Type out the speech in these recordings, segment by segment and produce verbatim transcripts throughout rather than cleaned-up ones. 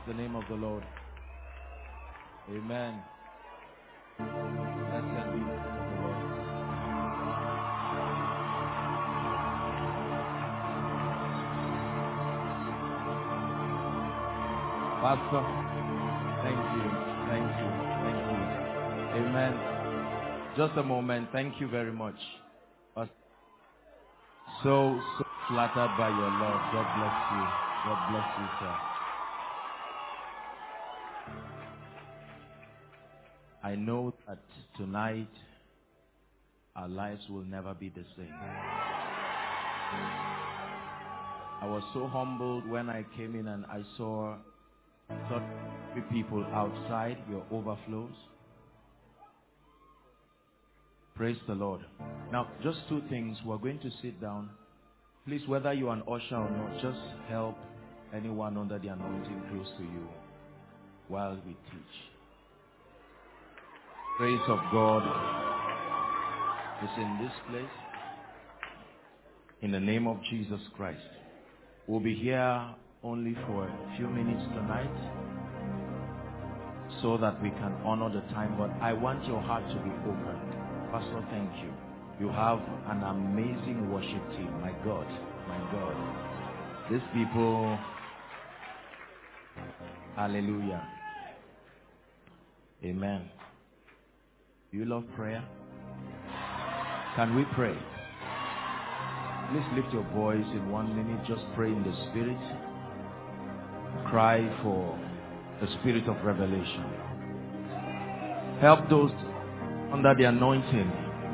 the name of the Lord. Amen. Blessed be the Lord. Pastor, thank you. Thank you. Thank you. Amen. Just a moment. Thank you very much. Pastor. So, so flattered by your love. God bless you. God bless you, sir. I know that tonight our lives will never be the same. I was so humbled when I came in and I saw thirty people outside your overflows. Praise the Lord. Now, just two things. We're going to sit down. Please, whether you're an usher or not, just help anyone under the anointing close to you while we teach. Praise of God is in this place. In the name of Jesus Christ. We'll be here only for a few minutes tonight so that we can honor the time. But I want your heart to be open. Pastor, thank you. You have an amazing worship team. My God, my God. These people, hallelujah. Amen. Do you love prayer? Can we pray? Please lift your voice in one minute. Just pray in the Spirit. Cry for the Spirit of revelation. Help those under the anointing.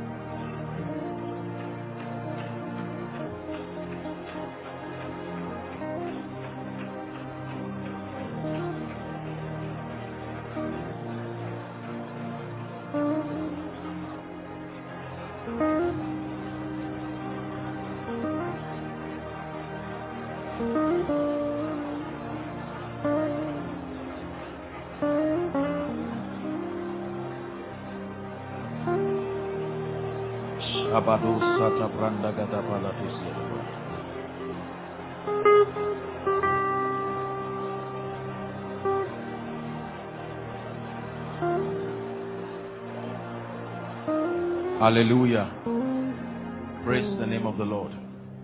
Hallelujah. Praise the name of the Lord.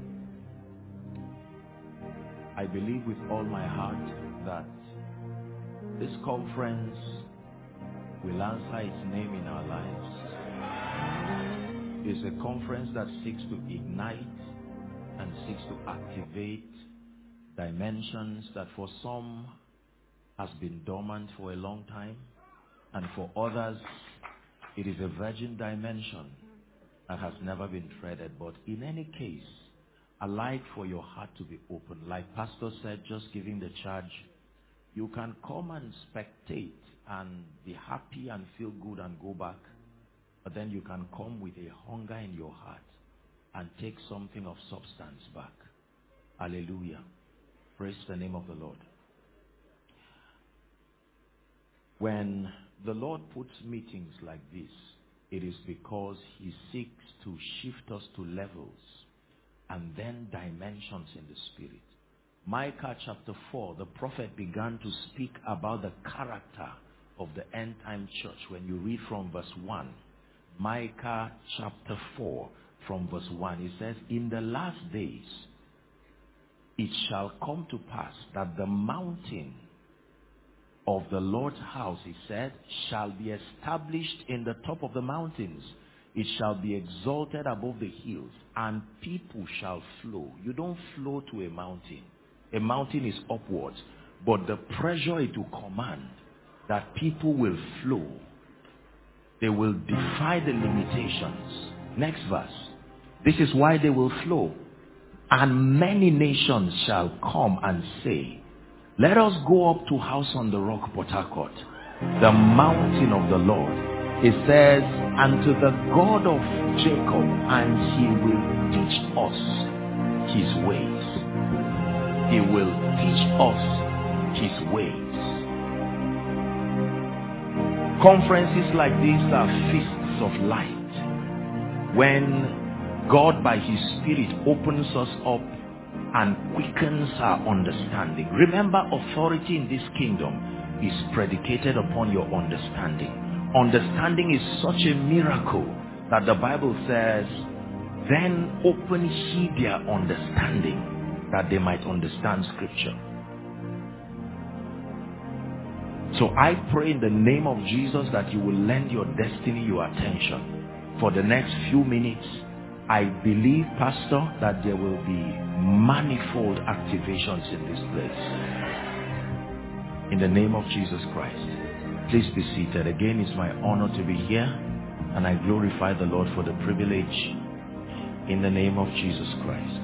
I believe with all my heart that this conference will answer its name in our lives. It's a conference that seeks to ignite and seeks to activate dimensions that for some has been dormant for a long time, and for others it is a virgin dimension that has never been treaded. But in any case, I like for your heart to be open. Like Pastor said, just giving the charge, you can come and spectate and be happy and feel good and go back. But then you can come with a hunger in your heart and take something of substance back. Hallelujah. Praise the name of the Lord. When the Lord puts meetings like this, it is because He seeks to shift us to levels and then dimensions in the Spirit. Micah chapter four, the prophet began to speak about the character of the end time church. When you read from verse one, Micah chapter four from verse one, it says, in the last days it shall come to pass that the mountain of the Lord's house, he said, shall be established in the top of the mountains. It shall be exalted above the hills, and people shall flow. You don't flow to a mountain. A mountain is upwards, but the pressure it will command, that people will flow. They will defy the limitations. Next verse. This is why they will flow. And many nations shall come and say, let us go up to house on the rock, Port Harcourt, the mountain of the Lord. It says, and to the God of Jacob, and He will teach us His ways. He will teach us His ways. Conferences like these are feasts of light, when God by His Spirit opens us up and quickens our understanding. Remember, authority in this kingdom is predicated upon your understanding. Understanding is such a miracle that the Bible says, then open ye their understanding that they might understand scripture. So I pray in the name of Jesus that you will lend your destiny your attention. For the next few minutes, I believe, Pastor, that there will be manifold activations in this place. In the name of Jesus Christ. Please be seated. Again, it's my honor to be here, and I glorify the Lord for the privilege in the name of Jesus Christ.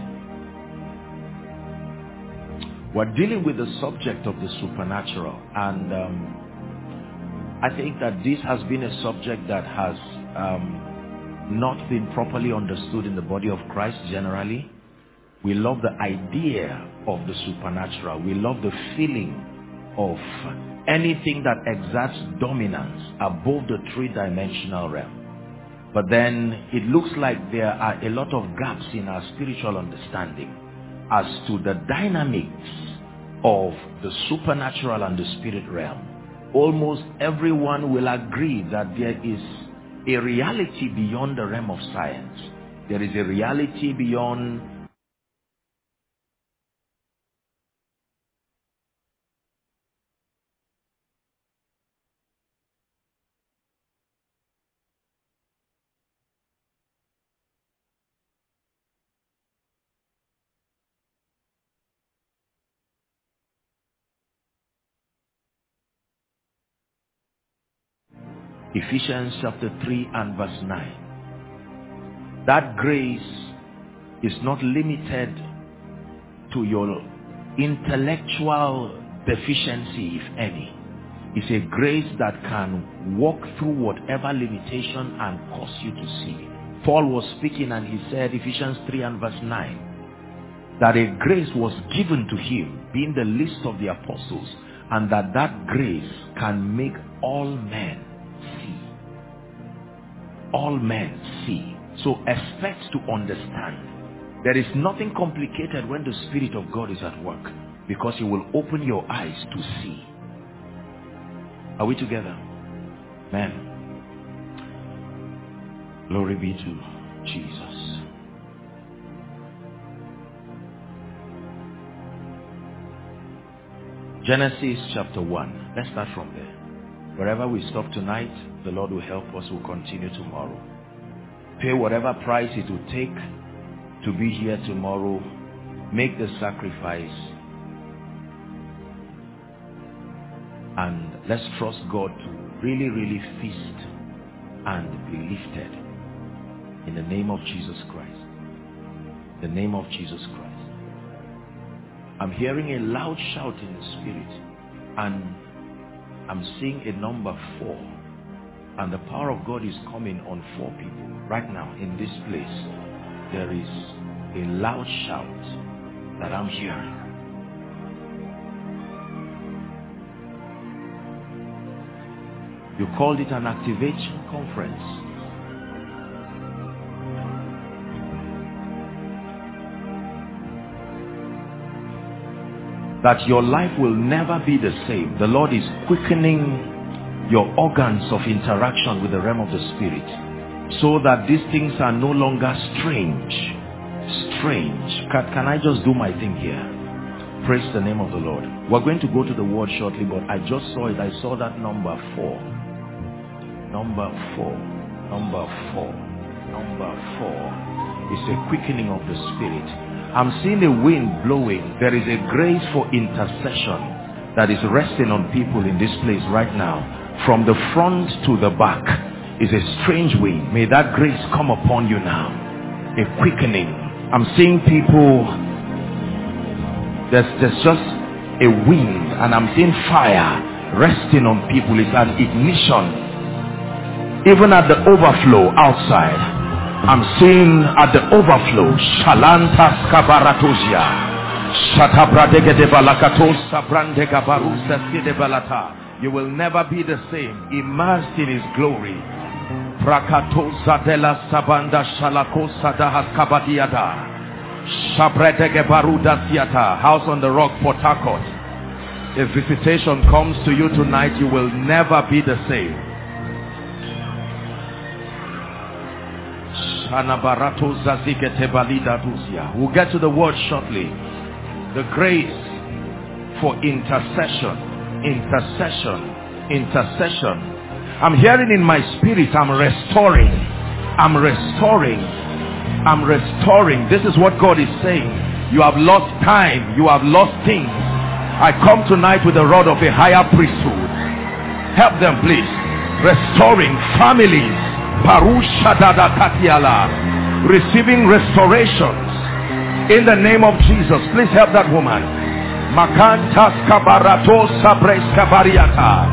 We're dealing with the subject of the supernatural, and um, I think that this has been a subject that has um, not been properly understood in the body of Christ generally. We love the idea of the supernatural. We love the feeling of anything that exerts dominance above the three-dimensional realm. But then it looks like there are a lot of gaps in our spiritual understanding as to the dynamics of the supernatural and the spirit realm. Almost everyone will agree that there is a reality beyond the realm of science. There is a reality beyond Ephesians chapter three and verse nine. That grace is not limited to your intellectual deficiency, if any. It's a grace that can walk through whatever limitation and cause you to see. Paul was speaking and he said, Ephesians three and verse nine, that a grace was given to him, being the least of the apostles, and that that grace can make all men see. All men see. So expect to understand. There is nothing complicated when the Spirit of God is at work, because He will open your eyes to see. Are we together? Amen. Glory be to Jesus. Genesis chapter one. Let's start from there. Wherever we stop tonight, the Lord will help us. We'll continue tomorrow. Pay whatever price it will take to be here tomorrow. Make the sacrifice. And let's trust God to really, really feast and be lifted. In the name of Jesus Christ. The name of Jesus Christ. I'm hearing a loud shout in the spirit. And I'm seeing a number four. And the power of God is coming on four people. Right now, in this place, there is a loud shout that I'm hearing. You called it an activation conference. That your life will never be the same. The Lord is quickening your organs of interaction with the realm of the Spirit, so that these things are no longer strange. Strange. Can, can I just do my thing here? Praise the name of the Lord. We're going to go to the word shortly, but I just saw it. I saw that number four. Number four. Number four. Number four. It's a quickening of the Spirit. I'm seeing a wind blowing. There is a grace for intercession that is resting on people in this place right now. From the front to the back is a strange wind. May that grace come upon you now. A quickening. I'm seeing people, there's, there's just a wind, and I'm seeing fire resting on people. It's an ignition. Even at the overflow outside, I'm seeing at the overflow, Shalantas Kabaratosia. You will never be the same. Immersed in His glory. House on the Rock, Port Harcourt. If visitation comes to you tonight, you will never be the same. We'll get to the word shortly. The grace for intercession, intercession, intercession. I'm hearing in my spirit, I'm restoring, I'm restoring, I'm restoring. This is what God is saying. You have lost time, you have lost things. I come tonight with the rod of a higher priesthood. Help them, please. Restoring families. Receiving restorations in the name of Jesus. Please help that woman. Makantas kabarato sabres kabariata.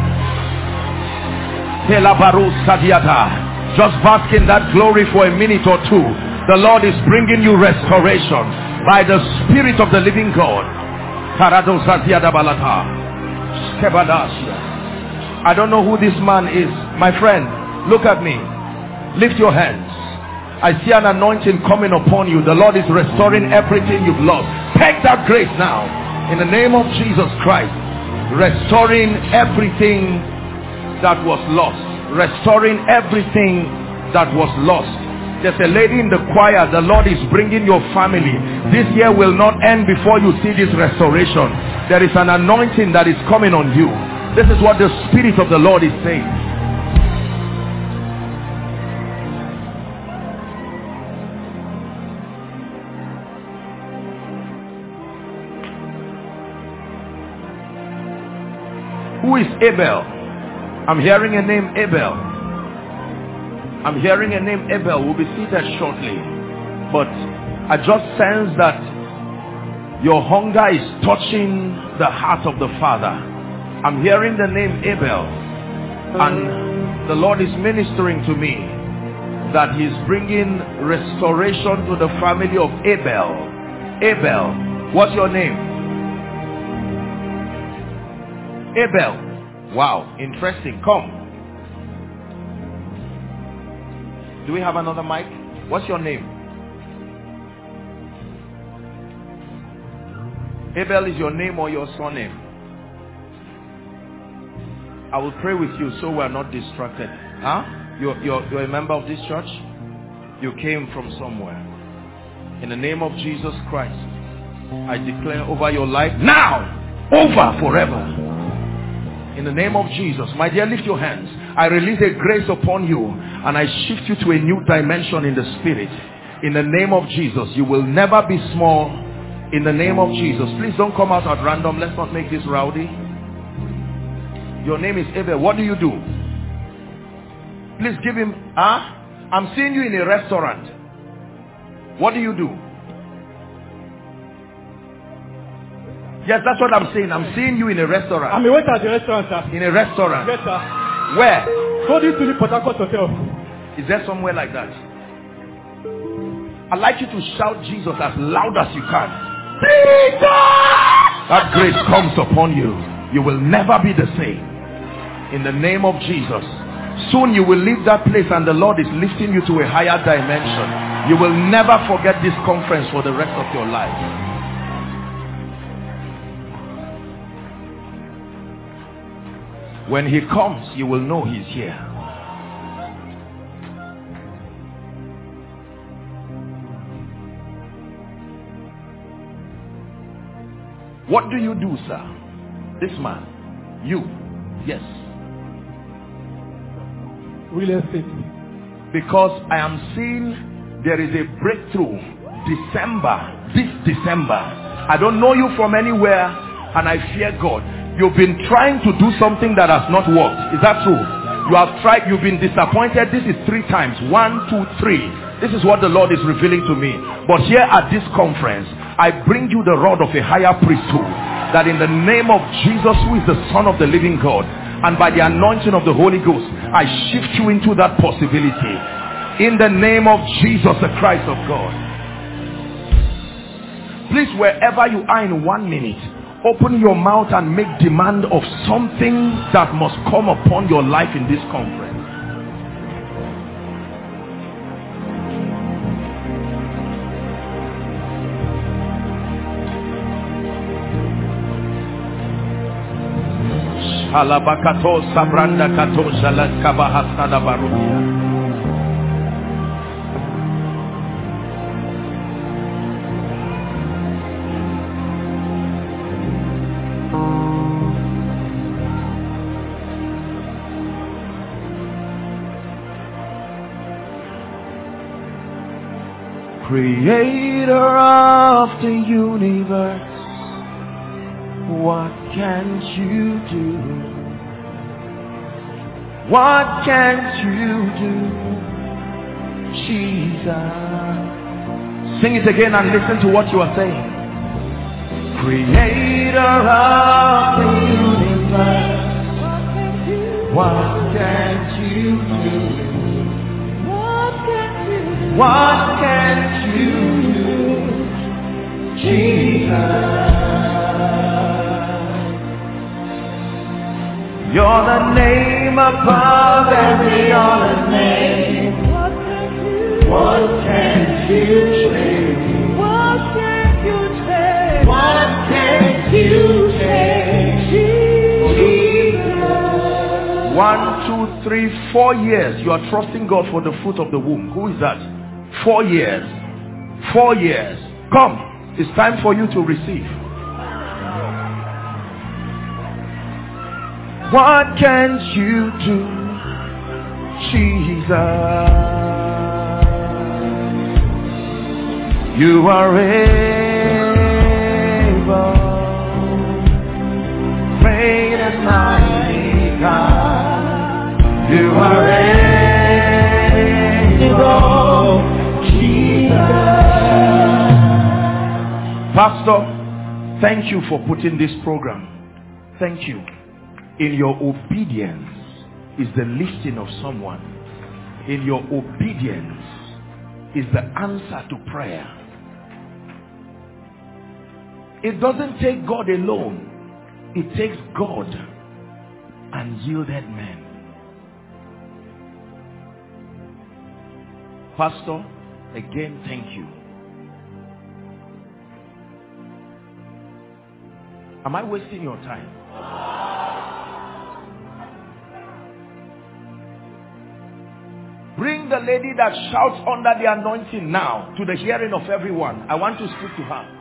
Telabaru sadiata. Just bask in that glory for a minute or two. The Lord is bringing you restoration by the Spirit of the living God. I don't know who this man is. My friend, look at me. Lift your hands. I see an anointing coming upon you. The Lord is restoring everything you've lost. Take that grace now. In the name of Jesus Christ. Restoring everything that was lost. Restoring everything that was lost. There's a lady in the choir. The Lord is bringing your family. This year will not end before you see this restoration. There is an anointing that is coming on you. This is what the Spirit of the Lord is saying. Who is Abel? I'm hearing a name, Abel. I'm hearing a name, Abel. We'll be seated shortly. But I just sense that your hunger is touching the heart of the Father. I'm hearing the name Abel. And the Lord is ministering to me that He's bringing restoration to the family of Abel. Abel, what's your name? Abel. Wow, interesting. Come. Do we have another mic? What's your name? Abel is your name or your surname? I will pray with you so we are not distracted. Huh? You're, you're, you're a member of this church? You came from somewhere. In the name of Jesus Christ, I declare over your life now, over forever. In the name of Jesus, my dear, lift your hands. I release a grace upon you and I shift you to a new dimension in the Spirit. In the name of Jesus, you will never be small. In the name of Jesus, please don't come out at random. Let's not make this rowdy. Your name is Abel. What do you do? Please give him, huh? I'm seeing you in a restaurant. What do you do? Yes, that's what I'm saying. I'm seeing you in a restaurant. I'm a waiter at the restaurant, sir. In a restaurant? Yes, sir. Where? Go to the Port Harcourt Hotel. Is there somewhere like that? I'd like you to shout Jesus as loud as you can. Jesus! That grace comes upon you. You will never be the same. In the name of Jesus. Soon you will leave that place and the Lord is lifting you to a higher dimension. You will never forget this conference for the rest of your life. When He comes, you will know He's here. What do you do, sir? This man. You. Yes. Real estate. Because I am seeing there is a breakthrough. December. This December. I don't know you from anywhere and I fear God. You've been trying to do something that has not worked. Is that true? You have tried, you've been disappointed. This is three times. One, two, three. This is what the Lord is revealing to me. But here at this conference, I bring you the rod of a higher priesthood. That in the name of Jesus, who is the Son of the living God, and by the anointing of the Holy Ghost, I shift you into that possibility. In the name of Jesus, the Christ of God. Please, wherever you are in one minute, open your mouth and make demand of something that must come upon your life in this conference. Alabakato sabranda kato shalat kabahasada barudia. Creator of the universe, what can't you do? What can't you do, Jesus? Sing it again and listen to what you are saying. Creator of the universe, what can't you do? What can't you do, Jesus? You're the name above every other name. What can't you change? What can't you change? What can't you change, Jesus? One, two, three, four years. You are trusting God for the fruit of the womb. Who is that? Four years. Four years. Come. It's time for you to receive. What can't you do, Jesus? You are able, great and mighty God. You are able, Pastor, thank you for putting this program. Thank you. In your obedience is the lifting of someone. In your obedience is the answer to prayer. It doesn't take God alone. It takes God and yielded men. Pastor, again, thank you. Am I wasting your time? Bring the lady that shouts under the anointing now to the hearing of everyone. I want to speak to her.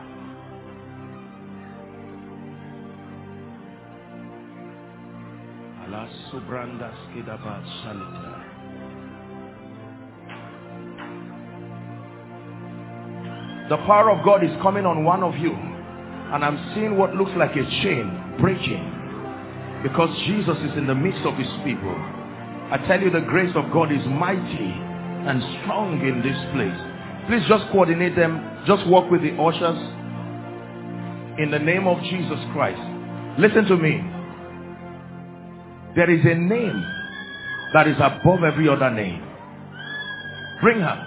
The power of God is coming on one of you. And I'm seeing what looks like a chain breaking. Because Jesus is in the midst of his people. I tell you, the grace of God is mighty and strong in this place. Please just coordinate them. Just walk with the ushers. In the name of Jesus Christ. Listen to me. There is a name that is above every other name. Bring her.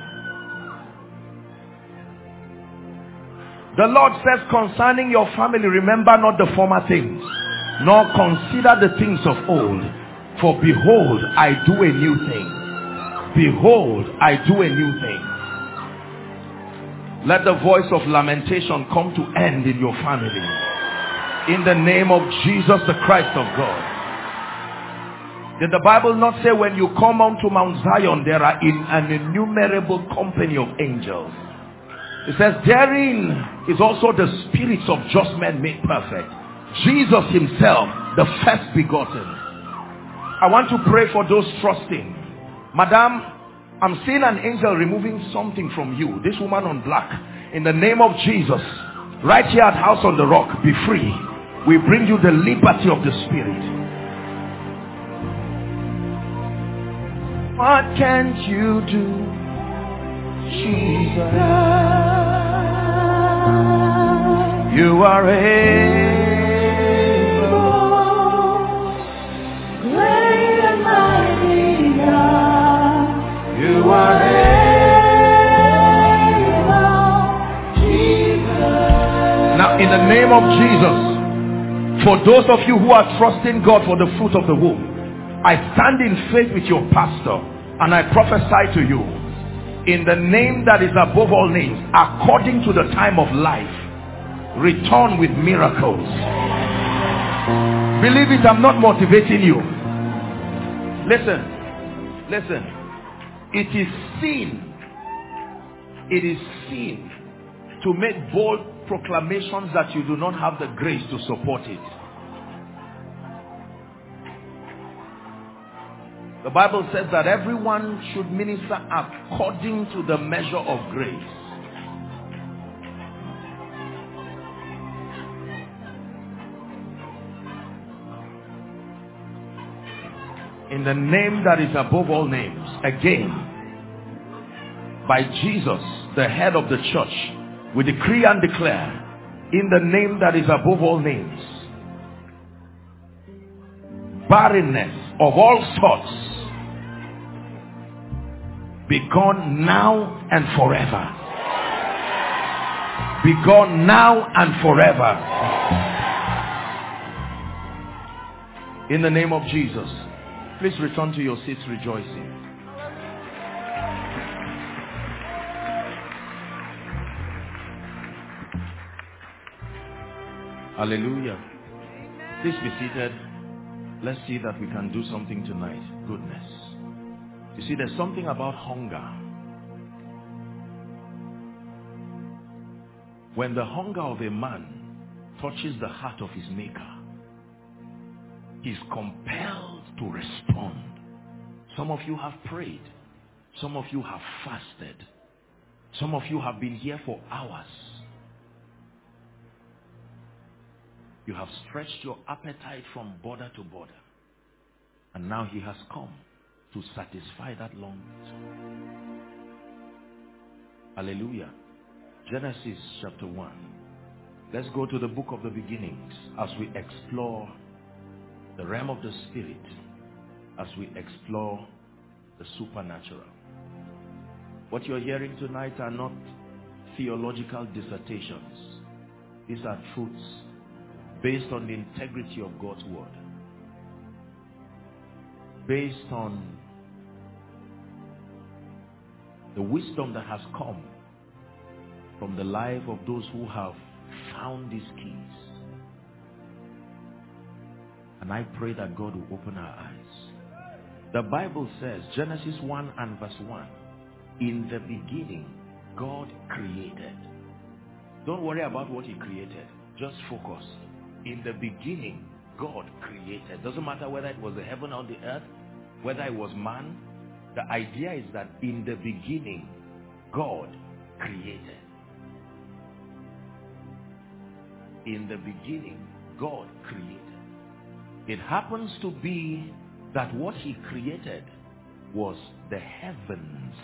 The Lord says concerning your family, remember not the former things, nor consider the things of old. For behold, I do a new thing. Behold, I do a new thing. Let the voice of lamentation come to end in your family. In the name of Jesus, the Christ of God. Did the Bible not say when you come unto Mount Zion, there are in an innumerable company of angels? It says, therein is also the spirits of just men made perfect. Jesus himself, the first begotten. I want to pray for those trusting. Madam, I'm seeing an angel removing something from you. This woman on black. In the name of Jesus, right here at House on the Rock, be free. We bring you the liberty of the Spirit. What can't you do, Jesus? You are able, great and mighty God. You are able, Jesus. Now, in the name of Jesus, for those of you who are trusting God for the fruit of the womb, I stand in faith with your pastor and I prophesy to you, in the name that is above all names, according to the time of life, return with miracles. Believe it, I'm not motivating you. Listen, listen. It is sin. It is sin to make bold proclamations that you do not have the grace to support it. The Bible says that everyone should minister according to the measure of grace. In the name that is above all names, again, by Jesus, the head of the church, we decree and declare, in the name that is above all names, barrenness of all sorts be gone now and forever. Be gone now and forever. In the name of Jesus. Please return to your seats rejoicing. Hallelujah. Please be seated. Let's see that we can do something tonight. Goodness. You see, there's something about hunger. When the hunger of a man touches the heart of his maker, he's compelled to respond. Some of you have prayed. Some of you have fasted. Some of you have been here for hours. You have stretched your appetite from border to border. And now he has come to satisfy that longing. Hallelujah. Genesis chapter one. Let's go to the book of the beginnings as we explore the realm of the spirit, as we explore the supernatural. What you're hearing tonight are not theological dissertations. These are truths based on the integrity of God's word, based on the wisdom that has come from the life of those who have found these keys. And I pray that God will open our eyes. The Bible says, Genesis one and verse one, in the beginning, God created. Don't worry about what he created. Just focus. In the beginning, God created. Doesn't matter whether it was the heaven or the earth, whether it was man. The idea is that in the beginning, God created. In the beginning, God created. It happens to be that what he created was the heavens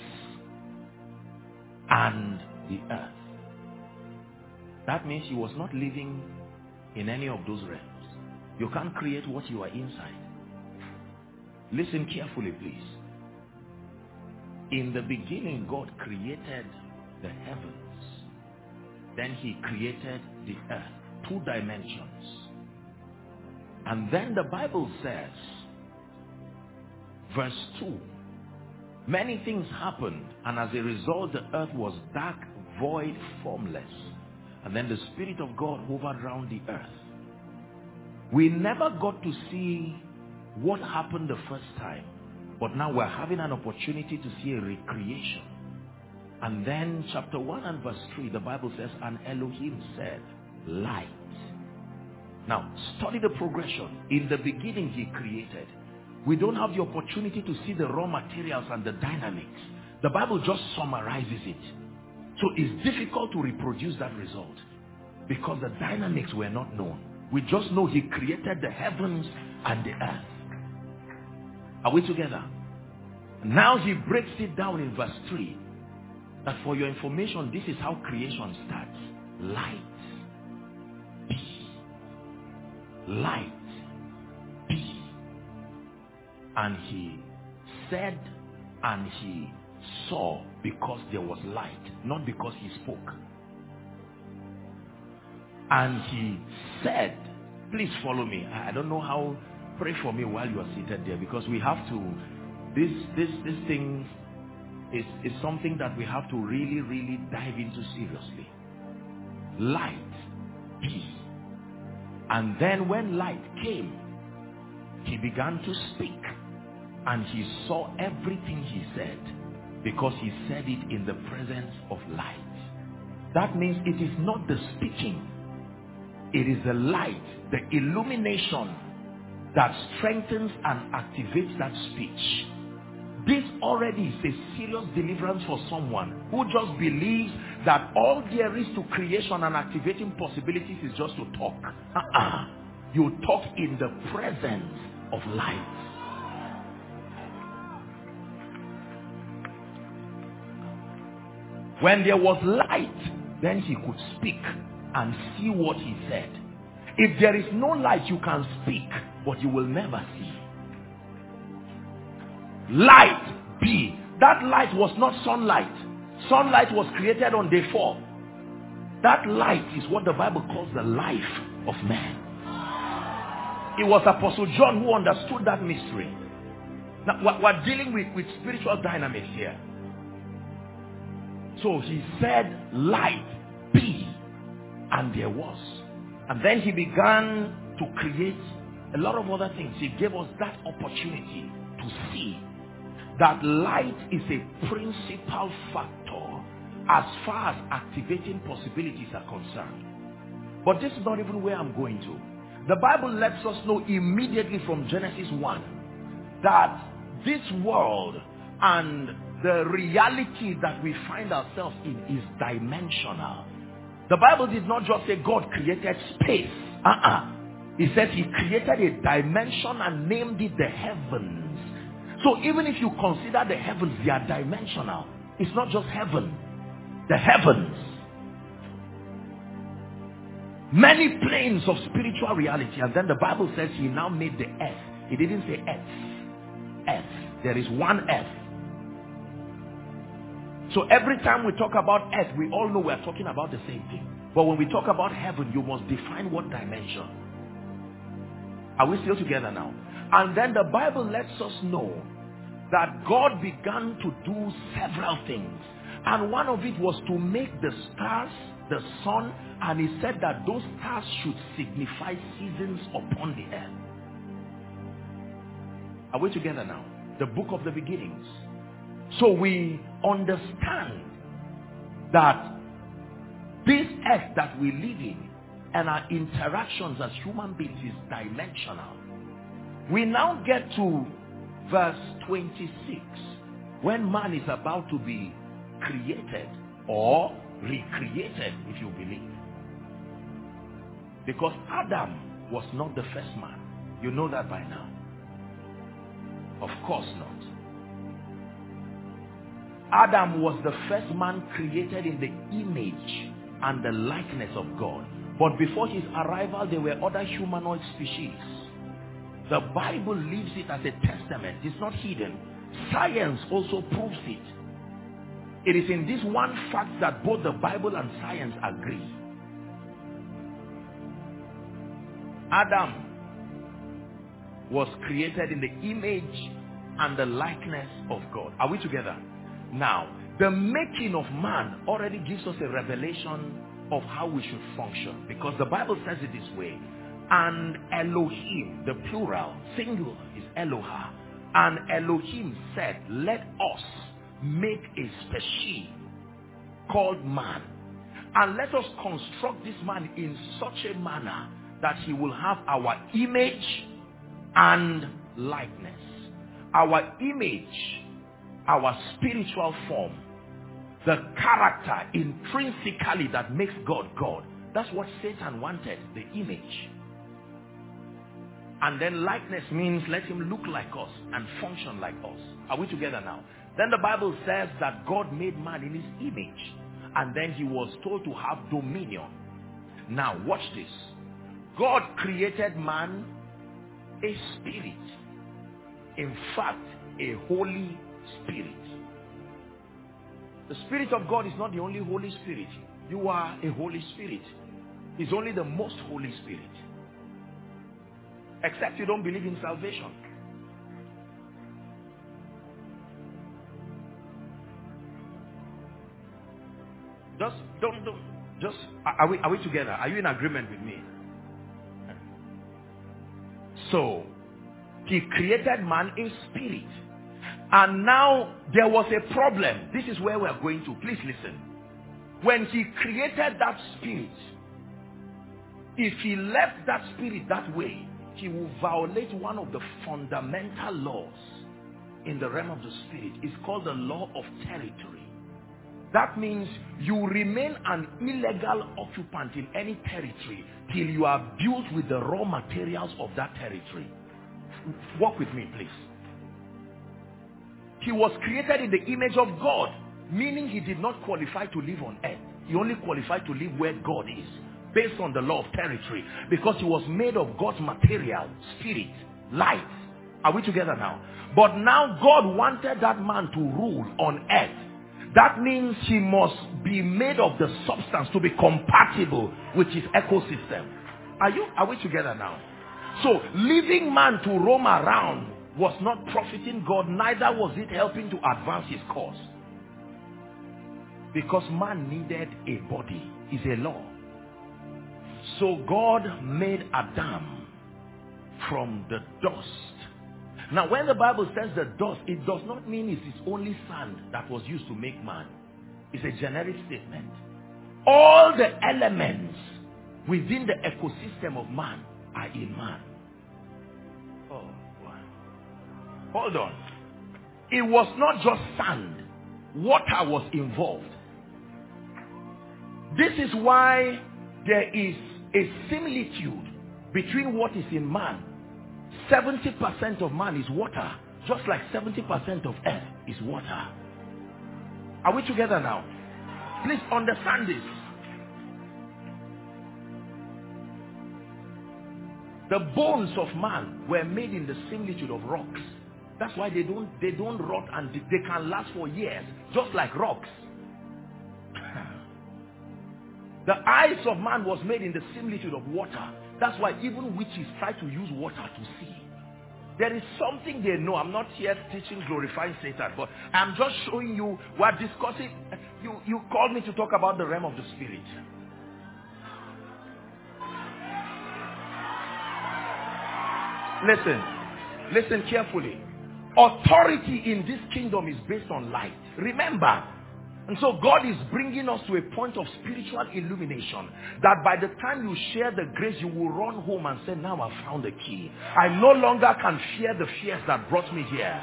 and the earth. That means he was not living in any of those realms. You can't create what you are inside. Listen carefully, please. In the beginning, God created the heavens. Then he created the earth. Two dimensions. And then the Bible says, verse two, many things happened, and as a result the earth was dark, void, formless. And then the Spirit of God hovered around the earth. We never got to see what happened the first time, but now we're having an opportunity to see a recreation. And then chapter one and verse three, the Bible says, and Elohim said, light. Now, study the progression. In the beginning, he created. We don't have the opportunity to see the raw materials and the dynamics. The Bible just summarizes it. So it's difficult to reproduce that result because the dynamics were not known. We just know he created the heavens and the earth. Are we together? Now he breaks it down in verse three. That for your information, this is how creation starts. Light. Be. Light. Be. And he said and he saw because there was light, not because he spoke. And he said, please follow me. I don't know how, pray for me while you are seated there, because we have to, this this this thing is, is something that we have to really, really dive into seriously. Light, peace. And then when light came, He began to speak, and he saw everything he said, because he said it in the presence of light. That means it is not the speaking, it is the light, the illumination that strengthens and activates that speech. This already is a serious deliverance for someone who just believes that all there is to creation and activating possibilities is just to talk. Uh-uh. You talk in the presence of light. When there was light, then he could speak and see what he said. If there is no light, you can speak, but you will never see. Light be. That light was not sunlight. Sunlight was created on day four. That light is what the Bible calls the life of man. It was Apostle John who understood that mystery. Now we're dealing with, with spiritual dynamics here. So he said, light be, and there was. And then he began to create a lot of other things. He gave us that opportunity to see that light is a principal factor as far as activating possibilities are concerned. But this is not even where I'm going to. The Bible lets us know immediately from Genesis one that this world and the reality that we find ourselves in is dimensional. The Bible did not just say God created space. Uh-uh. He said he created a dimension and named it the heavens. So even if you consider the heavens, they are dimensional. It's not just heaven. The heavens. Many planes of spiritual reality. And then the Bible says he now made the earth. He didn't say earth. Earth. There is one earth. So every time we talk about earth, we all know we are talking about the same thing. But when we talk about heaven, you must define what dimension. Are we still together now? And then the Bible lets us know that God began to do several things. And one of it was to make the stars, the sun, and he said that those stars should signify seasons upon the earth. Are we together now? The book of the beginnings. So we understand that this earth that we live in and our interactions as human beings is dimensional. We now get to verse twenty-six, when man is about to be created or recreated, if you believe. Because Adam was not the first man. You know that by now. Of course not. Adam was the first man created in the image and the likeness of God. But before his arrival, there were other humanoid species. The Bible leaves it as a testament. It's not hidden. Science also proves it. It is in this one fact that both the Bible and science agree. Adam was created in the image and the likeness of God. Are we together? Now, the making of man already gives us a revelation of how we should function. Because the Bible says it this way. And Elohim, the plural, singular is Eloha. And Elohim said, let us make a species called man. And let us construct this man in such a manner that he will have our image and likeness. Our image, our spiritual form, the character intrinsically that makes God God. That's what Satan wanted, the image. And then likeness means let him look like us and function like us. Are we together now? Then the Bible says that God made man in his image. And then he was told to have dominion. Now watch this. God created man a spirit. In fact, a holy spirit. The Spirit of God is not the only Holy Spirit. You are a Holy Spirit. It's only the most Holy Spirit. Except you don't believe in salvation. Just don't, don't just are we are we together? Are you in agreement with me? So He created man a spirit. And now there was a problem. This is where we are going to. Please listen. When he created that spirit, if he left that spirit that way, he will violate one of the fundamental laws in the realm of the spirit. It's called the law of territory. That means you remain an illegal occupant in any territory till you are built with the raw materials of that territory. Walk with me, please. He was created in the image of God, meaning he did not qualify to live on earth. He only qualified to live where God is, based on the law of territory, because he was made of God's material, spirit, light. Are we together now? But now God wanted that man to rule on earth. That means he must be made of the substance to be compatible with his ecosystem. Are you, are we together now? So leaving man to roam around was not profiting God, neither was it helping to advance his cause. Because man needed a body, is a law. So God made Adam from the dust. Now when the Bible says the dust, it does not mean it is only sand that was used to make man. It's a generic statement. All the elements within the ecosystem of man are in man. Oh, boy. Hold on. It was not just sand. Water was involved. This is why there is a similitude between what is in man. seventy percent of man is water, just like seventy percent of earth is water. Are we together now? Please understand this. The bones of man were made in the similitude of rocks. That's why they don't, they don't rot, and they can last for years, just like rocks. The eyes of man was made in the similitude of water. That's why even witches try to use water to see. There is something they know. I'm not here teaching glorifying Satan, but I'm just showing you, we're discussing. You, you called me to talk about the realm of the spirit. Listen, listen carefully. Authority in this kingdom is based on light. Remember. And so God is bringing us to a point of spiritual illumination, that by the time you share the grace, you will run home and say, now I've found the key. I no longer can fear the fears that brought me here.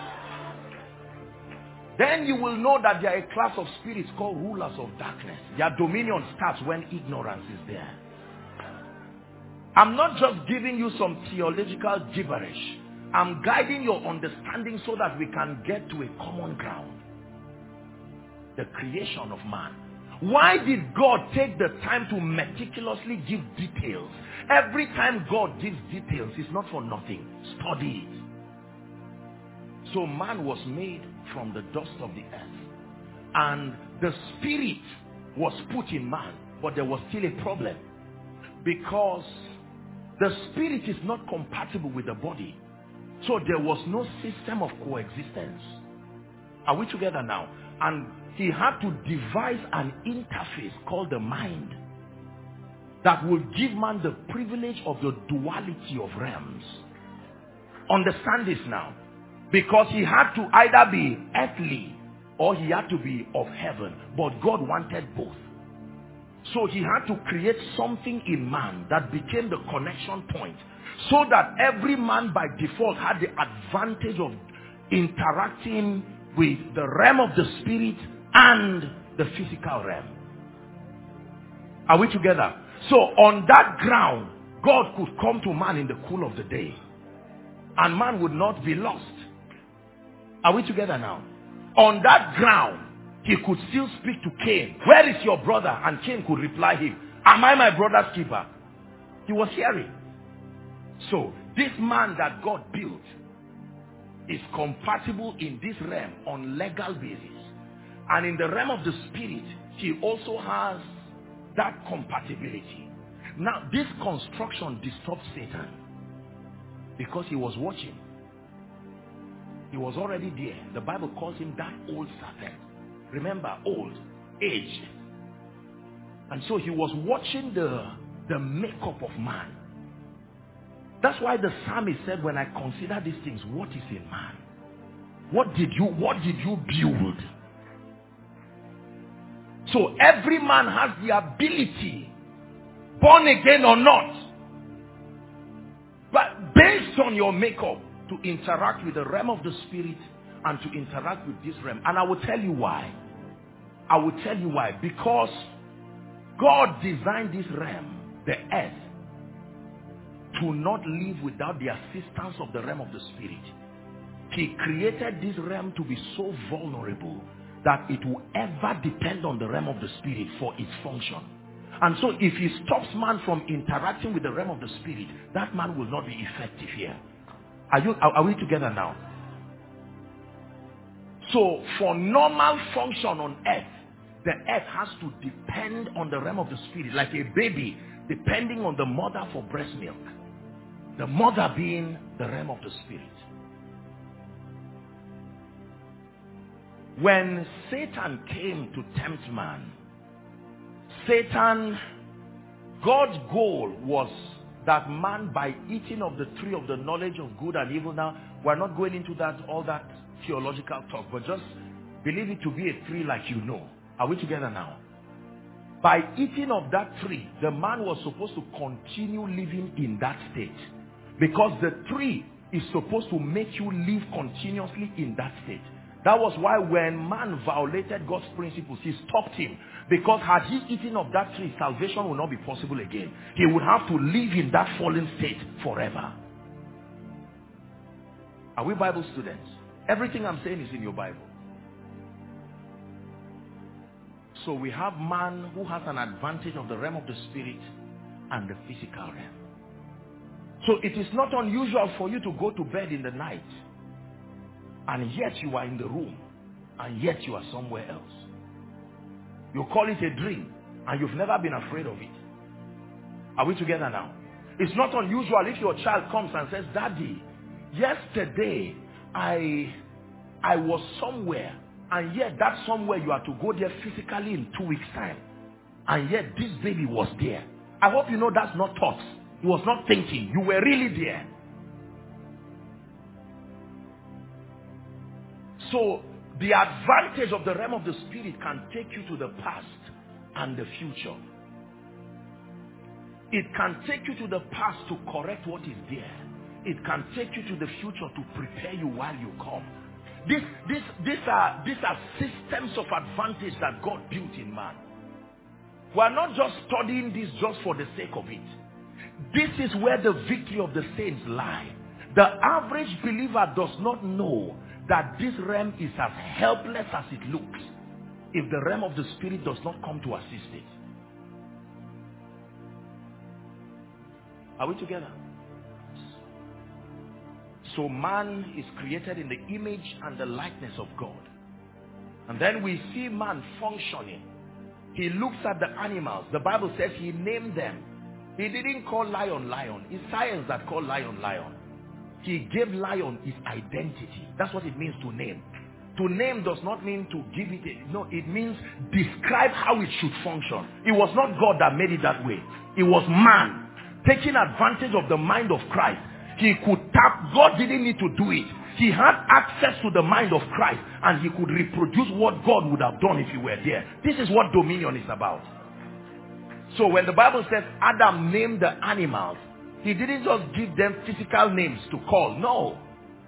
Then you will know that there are a class of spirits called rulers of darkness. Their dominion starts when ignorance is there. I'm not just giving you some theological gibberish. I'm guiding your understanding so that we can get to a common ground. The creation of man. Why did God take the time to meticulously give details? Every time God gives details, it's not for nothing. Study it. So man was made from the dust of the earth. And the spirit was put in man. But there was still a problem. Because the spirit is not compatible with the body. So there was no system of coexistence. Are we together now? And he had to devise an interface called the mind that will give man the privilege of the duality of realms. Understand this now. Because he had to either be earthly or he had to be of heaven. But God wanted both. So he had to create something in man that became the connection point, so that every man by default had the advantage of interacting with the realm of the spirit and the physical realm. Are we together? So on that ground, God could come to man in the cool of the day, and man would not be lost. Are we together now? On that ground, he could still speak to Cain. Where is your brother? And Cain could reply him, am I my brother's keeper? He was hearing. So this man that God built is compatible in this realm on legal basis. And in the realm of the spirit, he also has that compatibility. Now this construction disturbed Satan because he was watching. He was already there. The Bible calls him that old serpent. Remember, old, aged. And so he was watching the, the makeup of man. That's why the psalmist said, when I consider these things, what is in man? What did you, what did you build? So every man has the ability, born again or not, but based on your makeup, to interact with the realm of the spirit and to interact with this realm. And I will tell you why. I will tell you why. Because God designed this realm, the earth, to not live without the assistance of the realm of the spirit. He created this realm to be so vulnerable that it will ever depend on the realm of the spirit for its function. And so if he stops man from interacting with the realm of the spirit, that man will not be effective here. Are you, are, are we together now? So for normal function on earth, the earth has to depend on the realm of the spirit, like a baby depending on the mother for breast milk. The mother being the realm of the spirit. When Satan came to tempt man, Satan, God's goal was that man, by eating of the tree of the knowledge of good and evil, now we're not going into that, all that theological talk, but just believe it to be a tree like you know. Are we together now? By eating of that tree, the man was supposed to continue living in that state, because the tree is supposed to make you live continuously in that state. That was why when man violated God's principles, he stopped him. Because had he eaten of that tree, salvation would not be possible again. He would have to live in that fallen state forever. Are we Bible students? Everything I'm saying is in your Bible. So we have man who has an advantage of the realm of the spirit and the physical realm. So it is not unusual for you to go to bed in the night, and yet you are in the room, and yet you are somewhere else. You call it a dream, and you've never been afraid of it. Are we together now? It's not unusual if your child comes and says, Daddy, yesterday I, I was somewhere, and yet that somewhere you are to go there physically in two weeks' time, and yet this baby was there. I hope you know that's not thoughts. He was not thinking. You were really there. So the advantage of the realm of the spirit can take you to the past and the future. It can take you to the past to correct what is there. It can take you to the future to prepare you while you come. This, this, these are, these are systems of advantage that God built in man. We are not just studying this just for the sake of it. This is where the victory of the saints lie. The average believer does not know that this realm is as helpless as it looks if the realm of the spirit does not come to assist it. Are we together? So man is created in the image and the likeness of God. And then we see man functioning. He looks at the animals. The Bible says he named them. He didn't call lion, lion. It's science that called lion, lion. He gave lion its identity. That's what it means to name. To name does not mean to give it a, no, it means describe how it should function. It was not God that made it that way. It was man taking advantage of the mind of Christ. He could tap, God didn't need to do it. He had access to the mind of Christ, and he could reproduce what God would have done if he were there. This is what dominion is about. So when the Bible says Adam named the animals, he didn't just give them physical names to call. No.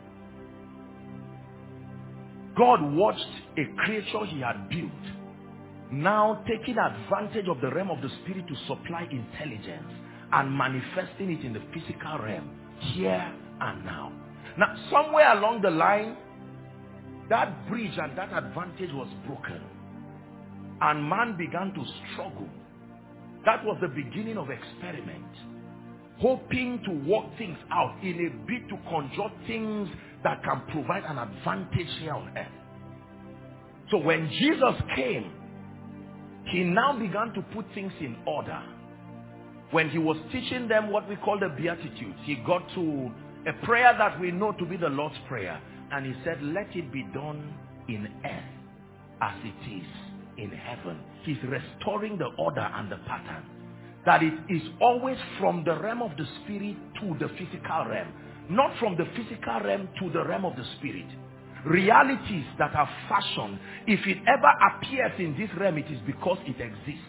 God watched a creature he had built, now taking advantage of the realm of the spirit to supply intelligence and manifesting it in the physical realm, here and now. Now, somewhere along the line, that bridge and that advantage was broken, and man began to struggle. That was the beginning of experiment, hoping to work things out in a bid to conjure things that can provide an advantage here on earth. So when Jesus came, he now began to put things in order. When he was teaching them what we call the Beatitudes, he got to a prayer that we know to be the Lord's Prayer, and he said, let it be done in earth as it is in heaven. He's restoring the order and the pattern. that it is always from the realm of the spirit to the physical realm, not from the physical realm to the realm of the spirit. Realities that are fashioned, if it ever appears in this realm, it is because it exists.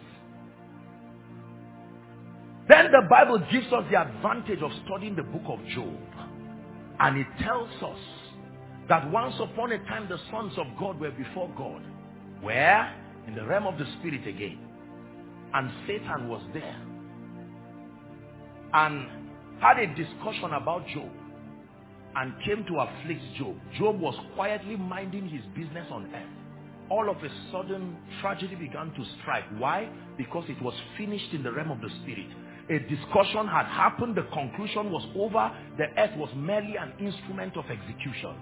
Then the Bible gives us the advantage of studying the book of Job. And it tells us that once upon a time the sons of God were before God. Where? In the realm of the spirit again. And Satan was there. And had a discussion about Job. And came to afflict Job. Job was quietly minding his business on earth. All of a sudden, tragedy began to strike. Why? Because it was finished in the realm of the spirit. A discussion had happened. The conclusion was over. The earth was merely an instrument of execution.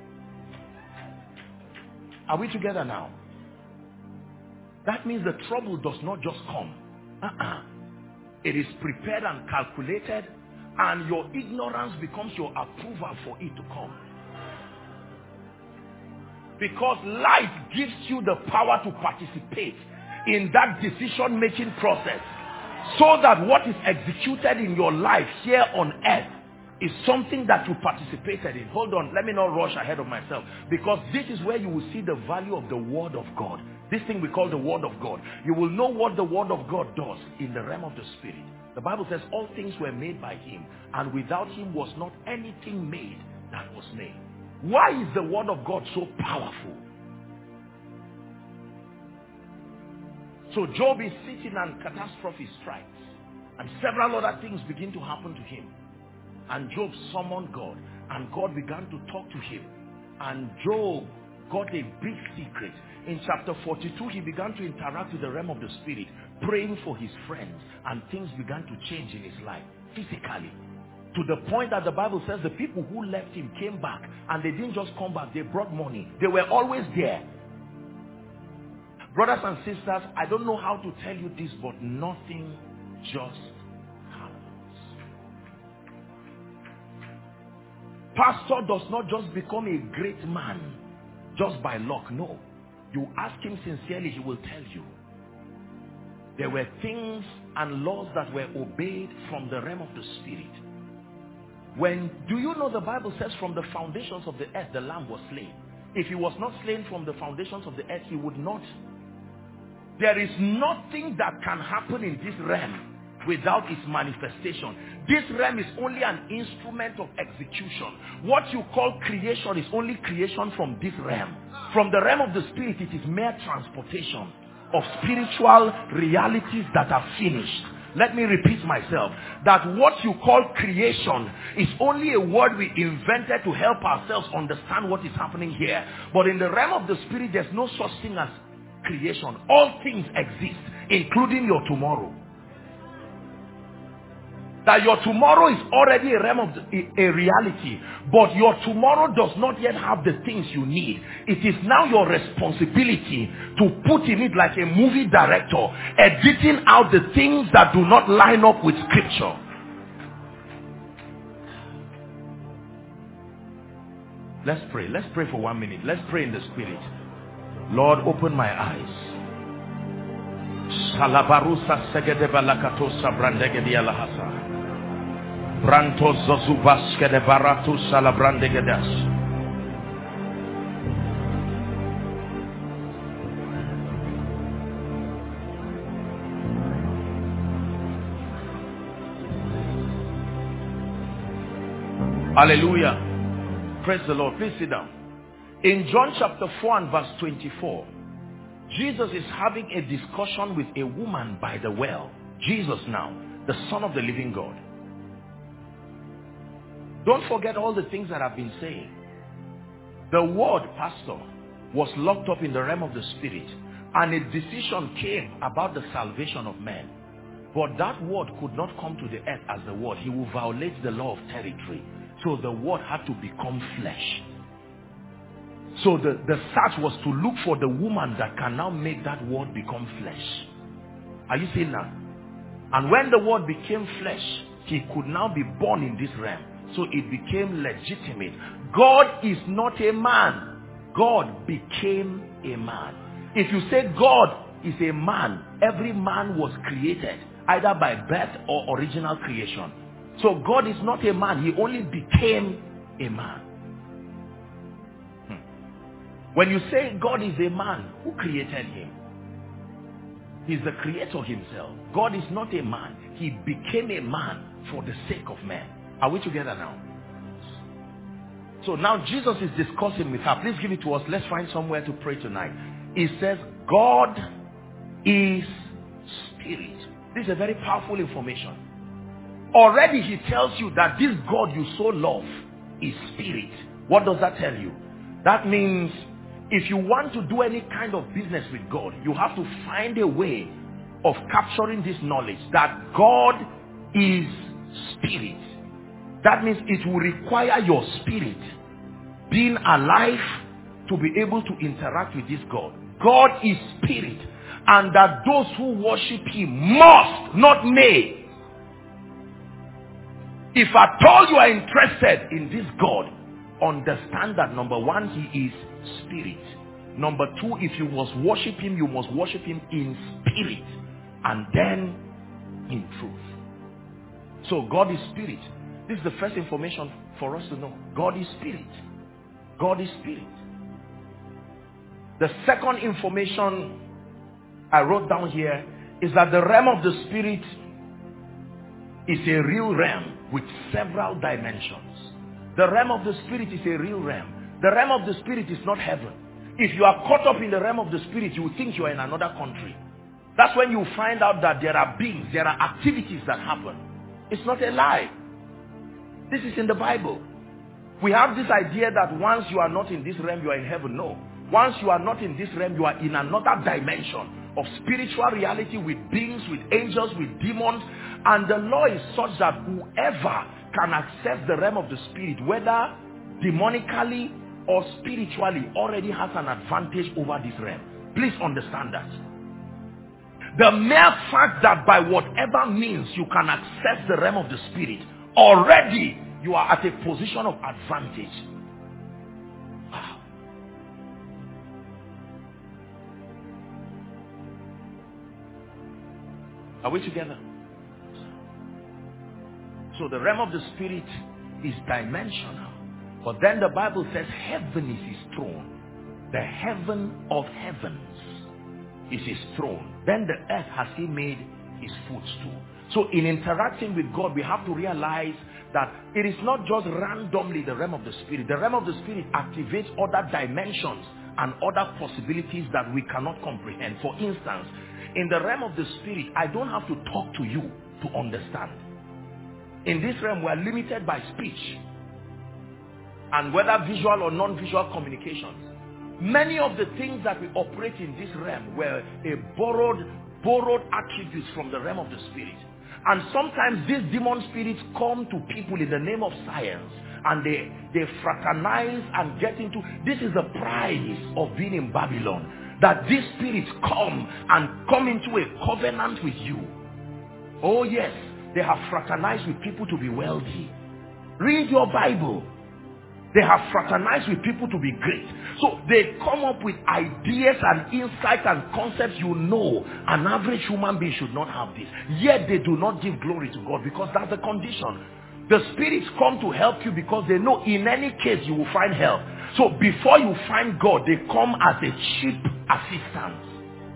Are we together now? That means the trouble does not just come. Uh-uh. It is prepared and calculated, and your ignorance becomes your approval for it to come. Because light gives you the power to participate in that decision-making process, so that what is executed in your life here on earth is something that you participated in. Hold on, let me not rush ahead of myself, because this is where you will see the value of the word of God. This thing we call the word of God. You will know what the word of God does in the realm of the spirit. The Bible says all things were made by him, and without him was not anything made that was made. Why is the word of God so powerful? So Job is sitting and catastrophe strikes, and several other things begin to happen to him. And Job summoned God, and God began to talk to him. And Job got a big secret. In chapter forty-two, he began to interact with the realm of the spirit, praying for his friends, and things began to change in his life, physically. To the point that the Bible says the people who left him came back, and they didn't just come back, they brought money. They were always there. Brothers and sisters, I don't know how to tell you this, but nothing just happens. Pastor does not just become a great man just by luck. No. You ask him sincerely, he will tell you. There were things and laws that were obeyed from the realm of the spirit. When, do you know the Bible says from the foundations of the earth the lamb was slain? If he was not slain from the foundations of the earth, he would not. There is nothing that can happen in this realm without its manifestation. This realm is only an instrument of execution. What you call creation is only creation from this realm. From the realm of the spirit, it is mere transportation of spiritual realities that are finished. Let me repeat myself, that what you call creation is only a word we invented to help ourselves understand what is happening here. But in the realm of the spirit, there's no such thing as creation. All things exist, including your tomorrow. That your tomorrow is already a realm of the, a, a reality, but your tomorrow does not yet have the things you need. It is now your responsibility to put in it like a movie director, editing out the things that do not line up with scripture. Let's pray. Let's pray for one minute. Let's pray in the spirit. Lord, open my eyes. Salabarusa segedeba lakatosa brandegedi alahasa. Branto zozubas kedebaratu salabrandegedas. Hallelujah. Praise the Lord. Please sit down. In John chapter four and verse twenty-four, Jesus is having a discussion with a woman by the well. Jesus now, the Son of the living God. Don't forget all the things that I've been saying. The word, pastor, was locked up in the realm of the spirit, and a decision came about the salvation of men. But that word could not come to the earth as the word. He will violate the law of territory. So the word had to become flesh. So the, the search was to look for the woman that can now make that word become flesh. Are you seeing that? And when the word became flesh, he could now be born in this realm. So it became legitimate. God is not a man. God became a man. If you say God is a man, every man was created either by birth or original creation. So God is not a man. He only became a man. Hmm. When you say God is a man, who created him? He's the creator himself. God is not a man. He became a man for the sake of men. Are we together now? So now Jesus is discussing with her. Please give it to us. Let's find somewhere to pray tonight. He says, God is spirit. This is a very powerful information. Already he tells you that this God you so love is spirit. What does that tell you? That means if you want to do any kind of business with God, you have to find a way of capturing this knowledge that God is spirit. That means it will require your spirit being alive to be able to interact with this God. God is spirit, and that those who worship him must, not may. If at all you are interested in this God, understand that number one, he is spirit. Number two, if you must worship him, you must worship him in spirit and then in truth. So God is spirit. This is the first information for us to know. God is spirit. God is spirit. The second information I wrote down here is that the realm of the spirit is a real realm with several dimensions. The realm of the spirit is a real realm. The realm of the spirit is not heaven. If you are caught up in the realm of the spirit, you will think you are in another country. That's when you find out that there are beings, there are activities that happen. It's not a lie. This is in the Bible. We have this idea that once you are not in this realm, you are in heaven. No. Once you are not in this realm, you are in another dimension of spiritual reality with beings, with angels, with demons. And the law is such that whoever can access the realm of the spirit, whether demonically or spiritually, already has an advantage over this realm. Please understand that. The mere fact that by whatever means you can access the realm of the spirit, already you are at a position of advantage. Wow. Are we together? So the realm of the spirit is dimensional. But then the Bible says heaven is his throne. The heaven of heavens is his throne. Then the earth has he made his footstool. So in interacting with God, we have to realize that it is not just randomly the realm of the spirit. The realm of the spirit activates other dimensions and other possibilities that we cannot comprehend. For instance, in the realm of the spirit, I don't have to talk to you to understand. In this realm, we are limited by speech, and whether visual or non-visual communications. Many of the things that we operate in this realm were a borrowed, borrowed attributes from the realm of the spirit. And sometimes these demon spirits come to people in the name of science, and they, they fraternize and get into, this is the price of being in Babylon, that these spirits come and come into a covenant with you. Oh yes, they have fraternized with people to be wealthy. Read your Bible. They have fraternized with people to be great. So they come up with ideas and insights and concepts. You know, an average human being should not have this. Yet they do not give glory to God, because that's the condition. The spirits come to help you because they know in any case you will find help. So before you find God, they come as a cheap assistance.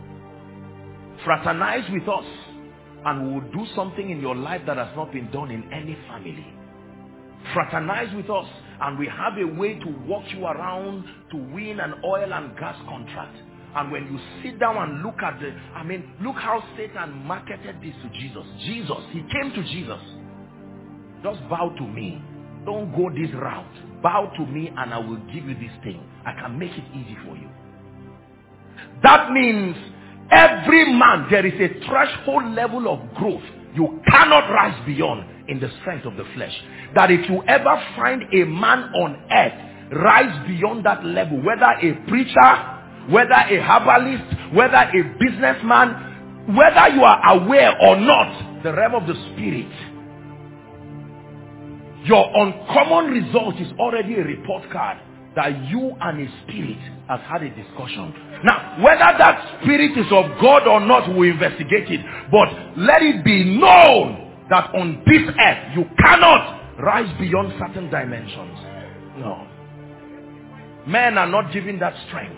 Fraternize with us, and we will do something in your life that has not been done in any family. Fraternize with us, and we have a way to walk you around to win an oil and gas contract. And when you sit down and look at the, I mean, look how Satan marketed this to Jesus. Jesus, he came to Jesus. Just bow to me. Don't go this route. Bow to me and I will give you this thing. I can make it easy for you. That means every man, there is a threshold level of growth you cannot rise beyond in the strength of the flesh. That if you ever find a man on earth rise beyond that level, whether a preacher, whether a herbalist, whether a businessman, whether you are aware or not, the realm of the spirit, your uncommon result is already a report card that you and a spirit has had a discussion. Now, whether that spirit is of God or not, we'll investigate it. But let it be known that on this earth, you cannot rise beyond certain dimensions. No. Men are not given that strength.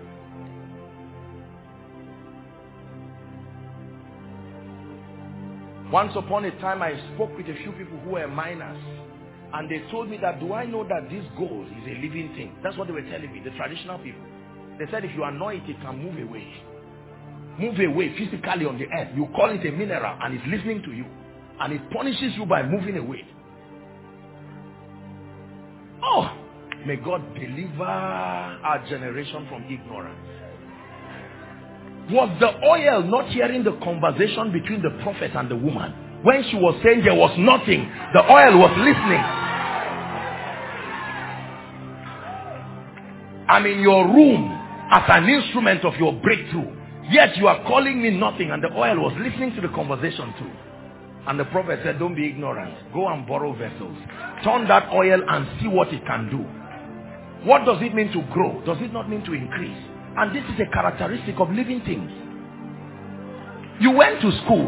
Once upon a time, I spoke with a few people who were minors. And they told me that, do I know that this gold is a living thing? That's what they were telling me, the traditional people. They said if you annoy it, it can move away. Move away physically on the earth. You call it a mineral and it's listening to you. And it punishes you by moving away. Oh, may God deliver our generation from ignorance. Was the oil not hearing the conversation between the prophet and the woman? When she was saying there was nothing, the oil was listening. I'm in your room as an instrument of your breakthrough. Yet you are calling me nothing, and the oil was listening to the conversation too. And the prophet said, don't be ignorant. Go and borrow vessels. Turn that oil and see what it can do. What does it mean to grow? Does it not mean to increase? And this is a characteristic of living things. You went to school.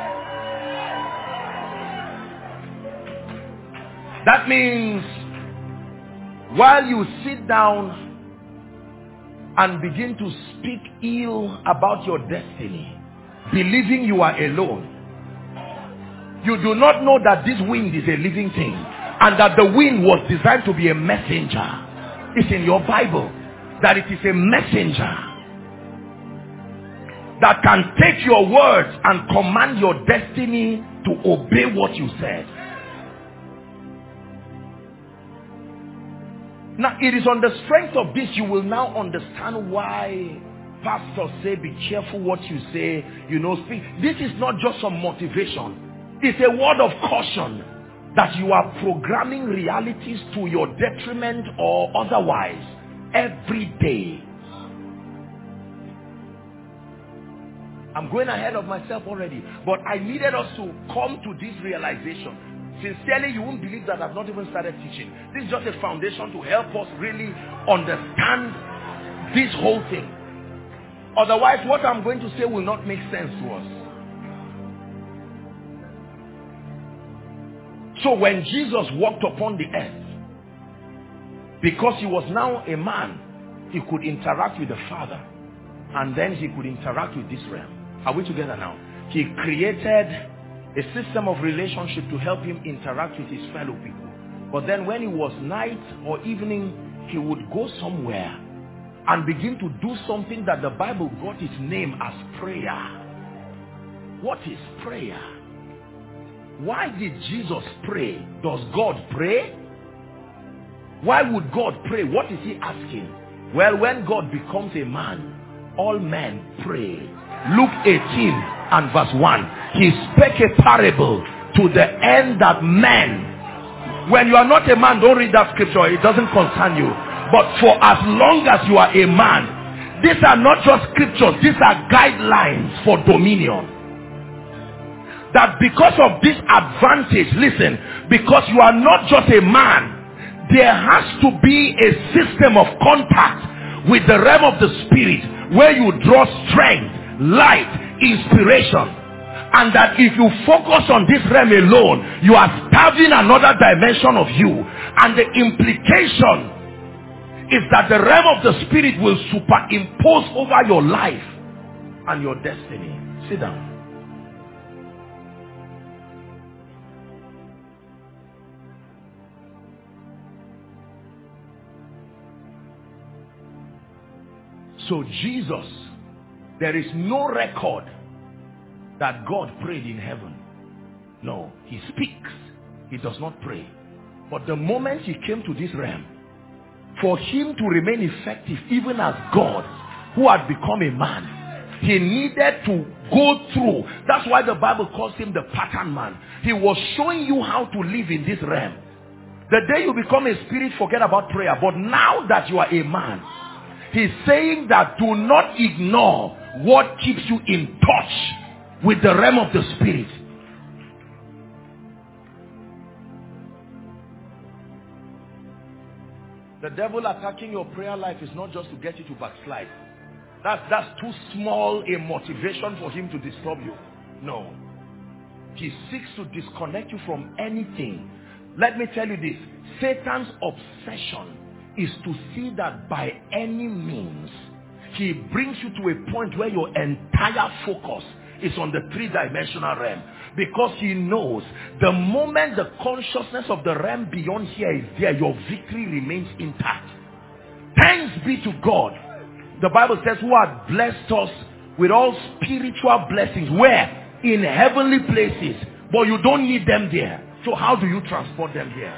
That means while you sit down and begin to speak ill about your destiny, believing you are alone, you do not know that this wind is a living thing and that the wind was designed to be a messenger. It's in your Bible that it is a messenger that can take your words and command your destiny to obey what you said. Now, it is on the strength of this you will now understand why pastors say be careful what you say, you know, speak. This is not just some motivation. It's a word of caution that you are programming realities to your detriment or otherwise every day. I'm going ahead of myself already, but I needed us to come to this realization. Sincerely, you won't believe that I've not even started teaching. This is just a foundation to help us really understand this whole thing. Otherwise, what I'm going to say will not make sense to us. So when Jesus walked upon the earth, because he was now a man, he could interact with the Father, and then he could interact with this realm. Are we together now? He created a system of relationship to help him interact with his fellow people. But then when it was night or evening, he would go somewhere and begin to do something that the Bible got its name as prayer. What is prayer? Why did Jesus pray? Does God pray? Why would God pray? What is he asking? Well, when God becomes a man, all men pray. Luke eighteen and verse one. He spake a parable to the end that men, when you are not a man, don't read that scripture, it doesn't concern you. But for as long as you are a man, these are not just scriptures, these are guidelines for dominion. That because of this advantage, listen, because you are not just a man, there has to be a system of contact with the realm of the spirit where you draw strength, light, inspiration. And that if you focus on this realm alone, you are starving another dimension of you. And the implication is that the realm of the spirit will superimpose over your life and your destiny. Sit down. So Jesus, there is no record that God prayed in heaven. No, he speaks. He does not pray. But the moment he came to this realm, for him to remain effective even as God, who had become a man, he needed to go through. That's why the Bible calls him the pattern man. He was showing you how to live in this realm. The day you become a spirit, forget about prayer. But now that you are a man, he's saying that do not ignore what keeps you in touch with the realm of the spirit. The devil attacking your prayer life is not just to get you to backslide. That's, that's too small a motivation for him to disturb you. No. He seeks to disconnect you from anything. Let me tell you this. Satan's obsession is to see that by any means, he brings you to a point where your entire focus is on the three-dimensional realm. Because he knows the moment the consciousness of the realm beyond here is there, your victory remains intact. Thanks be to God. The Bible says, who hath blessed us with all spiritual blessings. Where? In heavenly places. But you don't need them there. So how do you transport them here?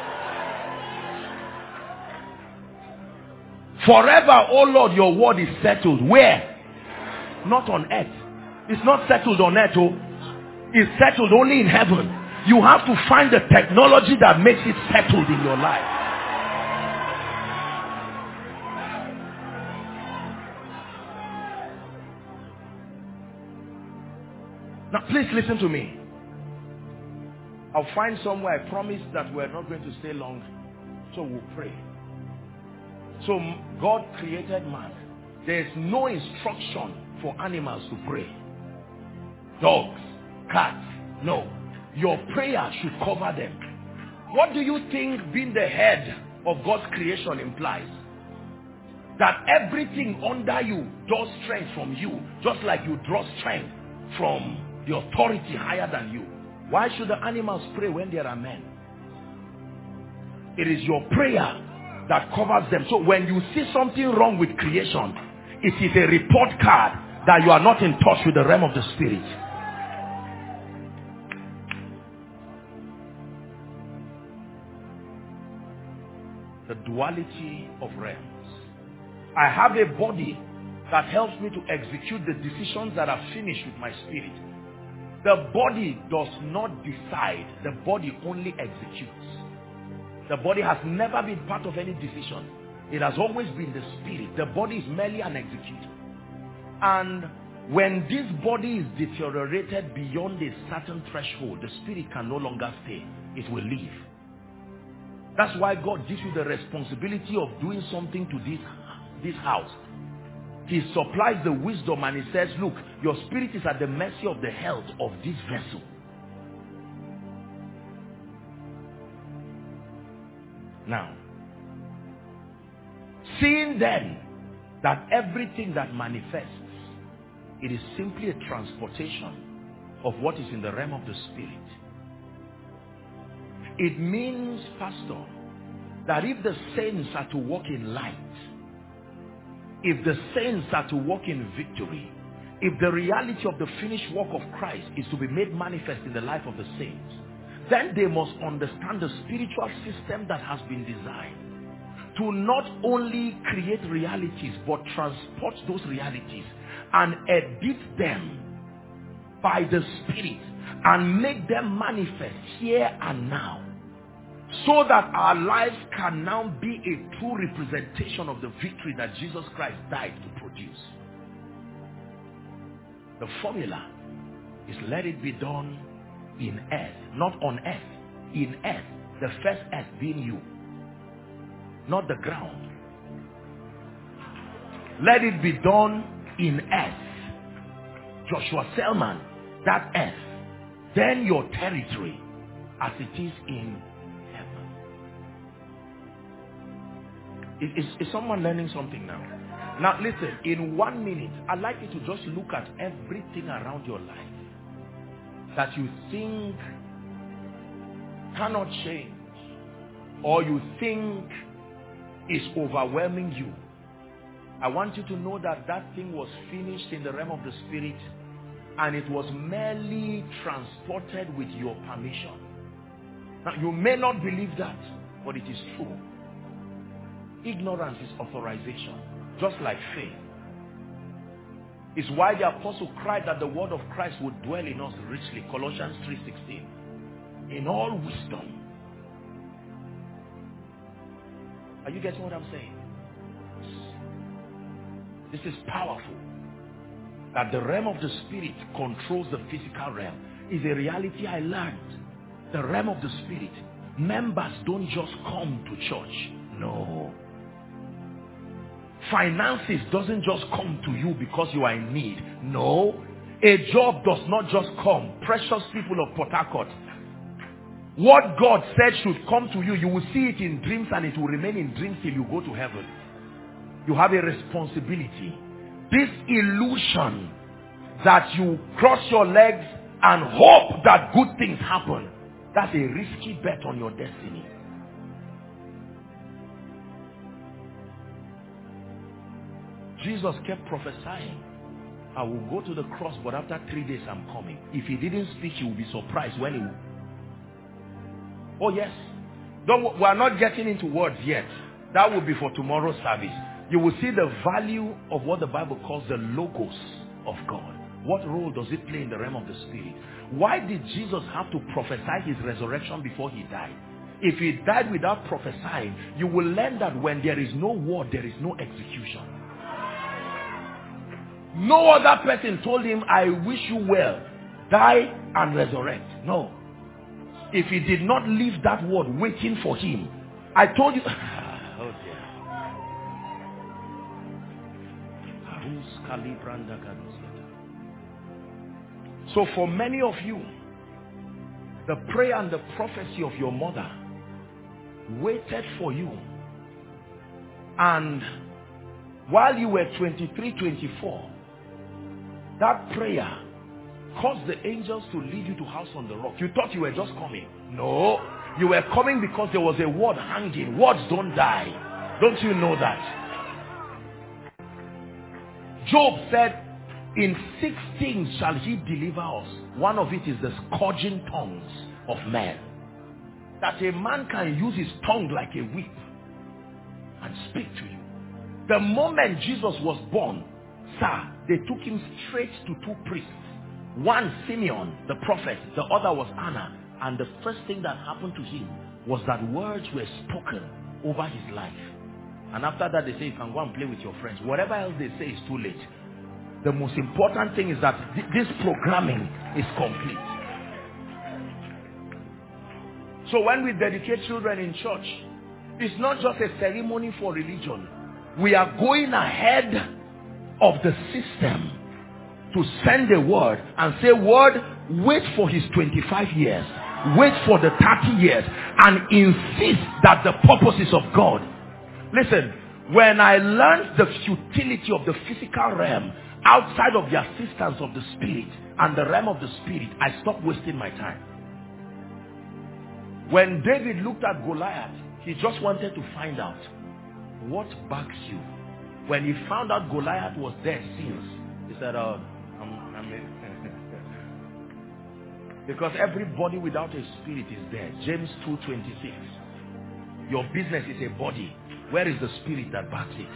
Forever, oh Lord, your word is settled. Where? Not on earth. It's not settled on earth. Oh. It's settled only in heaven. You have to find the technology that makes it settled in your life. Now please listen to me. I'll find somewhere. I promise that we're not going to stay long. So we'll pray. So God created man. There's no instruction for animals to pray. Dogs, cats, no. Your prayer should cover them. What do you think being the head of God's creation implies? That everything under you draws strength from you, just like you draw strength from the authority higher than you. Why should the animals pray when there are men? It is your prayer that covers them. So when you see something wrong with creation, it is a report card that you are not in touch with the realm of the spirit. The duality of realms. I have a body that helps me to execute the decisions that are finished with my spirit. The body does not decide. The body only executes. The body has never been part of any decision. It has always been the spirit. The body is merely an executor. And when this body is deteriorated beyond a certain threshold, the spirit can no longer stay. It will leave. That's why God gives you the responsibility of doing something to this, this house. He supplies the wisdom and he says, look, your spirit is at the mercy of the health of this vessel. Now, seeing then that everything that manifests, it is simply a transportation of what is in the realm of the spirit. It means, Pastor, that if the saints are to walk in light, if the saints are to walk in victory, if the reality of the finished work of Christ is to be made manifest in the life of the saints, then they must understand the spiritual system that has been designed to not only create realities, but transport those realities and edit them by the Spirit and make them manifest here and now, so that our lives can now be a true representation of the victory that Jesus Christ died to produce. The formula is let it be done in earth, not on earth, in earth, the first earth being you, not the ground. Let it be done in earth. Joshua Selman, that earth, then your territory as it is in heaven. Is, is, is someone learning something now? Now listen, in one minute, I'd like you to just look at everything around your life that you think cannot change, or you think is overwhelming you. I want you to know that that thing was finished in the realm of the spirit, and it was merely transported with your permission. Now you may not believe that, but it is true. Ignorance is authorization, just like faith. It's why the apostle cried that the word of Christ would dwell in us richly. Colossians three sixteen. In all wisdom. Are you getting what I'm saying? This is powerful. That the realm of the spirit controls the physical realm is a reality I learned. The realm of the spirit. Members don't just come to church. No. Finances doesn't just come to you because you are in need. No. A job does not just come. Precious people of Port Harcourt, what God said should come to you, you will see it in dreams and it will remain in dreams till you go to heaven. You have a responsibility. This illusion that you cross your legs and hope that good things happen, that's a risky bet on your destiny. Jesus kept prophesying, I will go to the cross, but after three days I'm coming. If he didn't speak, you will be surprised when he will. Oh yes. Don't, we are not getting into words yet. That will be for tomorrow's service. You will see the value of what the Bible calls the logos of God. What role does it play in the realm of the spirit? Why did Jesus have to prophesy his resurrection before he died? If he died without prophesying, you will learn that when there is no word, there is no execution. No other person told him, I wish you well, die and resurrect. No. If he did not leave that word waiting for him, I told you. Oh dear. So for many of you, the prayer and the prophecy of your mother waited for you. And while you were twenty-three, twenty-four, that prayer caused the angels to lead you to House on the Rock. You thought you were just coming. No. You were coming because there was a word hanging. Words don't die. Don't you know that? Job said, in six things shall he deliver us. One of it is the scourging tongues of men. That a man can use his tongue like a whip and speak to you. The moment Jesus was born, sir, they took him straight to two priests. One, Simeon, the prophet. The other was Anna. And the first thing that happened to him was that words were spoken over his life. And after that, they say, you can go and play with your friends. Whatever else they say is too late. The most important thing is that th this programming is complete. So when we dedicate children in church, it's not just a ceremony for religion. We are going ahead of the system to send a word and say, word, wait for his twenty-five years. Wait for the thirty years and insist that the purposes of God. Listen, when I learned the futility of the physical realm outside of the assistance of the spirit and the realm of the spirit, I stopped wasting my time. When David looked at Goliath, he just wanted to find out what backs you. When he found out Goliath was dead since, he said, oh, I'm, I'm in. Because everybody without a spirit is dead. James two twenty-six. Your business is a body. Where is the spirit that backs it?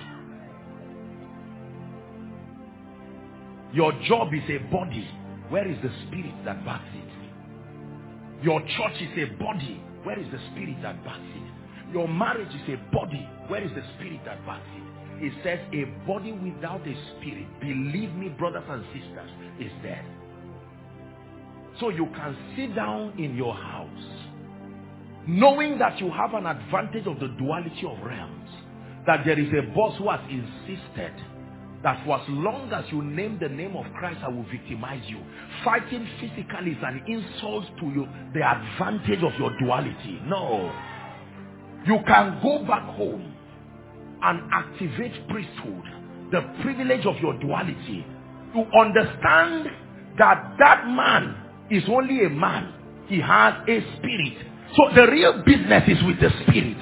Your job is a body. Where is the spirit that backs it? Your church is a body. Where is the spirit that backs it? Your marriage is a body. Where is the spirit that backs it? It says a body without a spirit, believe me, brothers and sisters, is dead. So you can sit down in your house knowing that you have an advantage of the duality of realms, that there is a boss who has insisted that for as long as you name the name of Christ, I will victimize you. Fighting physically is an insult to you, the advantage of your duality. No. You can go back home and activate priesthood, the privilege of your duality, to understand that that man is only a man. He has a spirit. So the real business is with the spirit.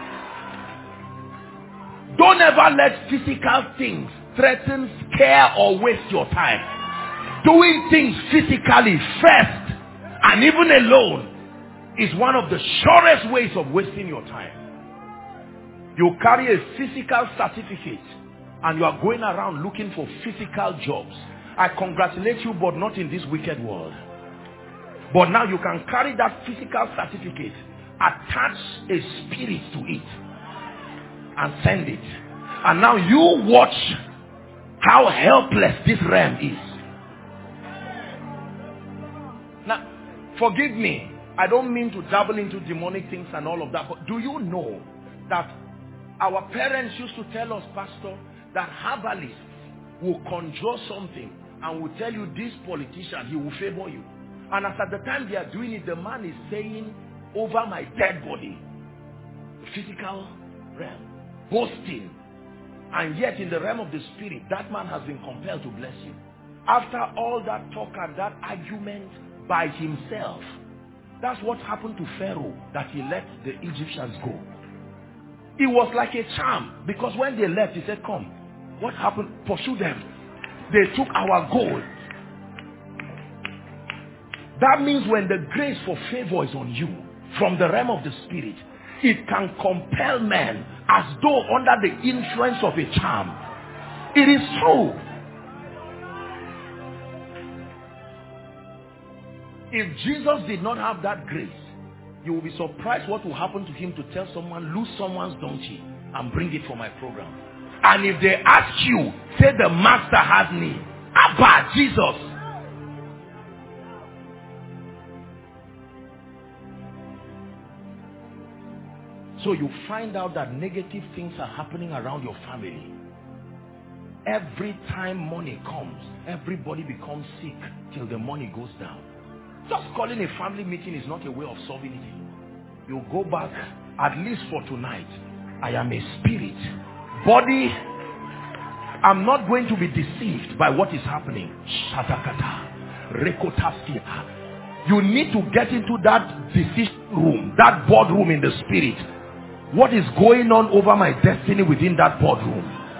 Don't ever let physical things threaten, scare, or waste your time. Doing things physically first and even alone is one of the surest ways of wasting your time. You carry a physical certificate and you are going around looking for physical jobs. I congratulate you, but not in this wicked world. But now you can carry that physical certificate, attach a spirit to it, and send it. And now you watch how helpless this realm is. Now, forgive me, I don't mean to dabble into demonic things and all of that, but do you know that our parents used to tell us, Pastor, that herbalists will conjure something and will tell you this politician, he will favor you. And as at the time they are doing it, the man is saying, over my dead body, the physical realm, boasting. And yet in the realm of the spirit, that man has been compelled to bless you. After all that talk and that argument by himself, that's what happened to Pharaoh, that he let the Egyptians go. It was like a charm, because when they left, he said, come. What happened? Pursue them. They took our gold. That means when the grace for favor is on you, from the realm of the spirit, it can compel men as though under the influence of a charm. It is true. If Jesus did not have that grace, you will be surprised what will happen to him to tell someone, lose someone's donkey and bring it for my program. And if they ask you, say the master has need. Abba, Jesus. So you find out that negative things are happening around your family. Every time money comes, everybody becomes sick till the money goes down. Just calling a family meeting is not a way of solving it. You go back, at least for tonight. I am a spirit. Body, I'm not going to be deceived by what is happening. Shatakata, rekotaskia. You need to get into that decision room, that boardroom in the spirit. What is going on over my destiny within that boardroom?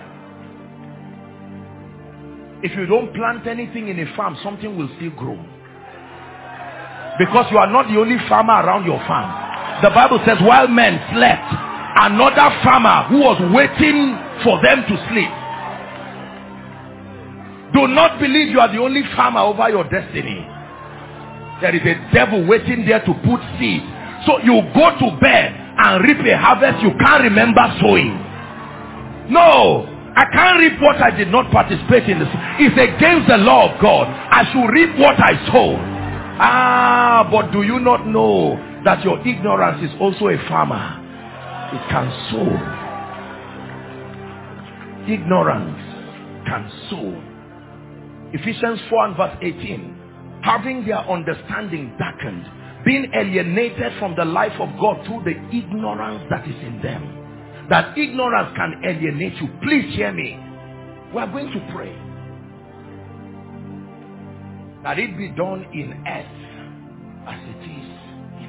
If you don't plant anything in a farm, something will still grow. Because you are not the only farmer around your farm. The Bible says while men slept, another farmer who was waiting for them to sleep. Do not believe you are the only farmer over your destiny. There is a devil waiting there to put seed. So you go to bed and reap a harvest you can't remember sowing. No, I can't reap what I did not participate in. This. It's against the law of God. I should reap what I sow. Ah, but do you not know that your ignorance is also a farmer? It can sow. Ignorance can sow. Ephesians four and verse eighteen. Having their understanding darkened, being alienated from the life of God through the ignorance that is in them. That ignorance can alienate you. Please hear me. We are going to pray. That it be done in earth as it is in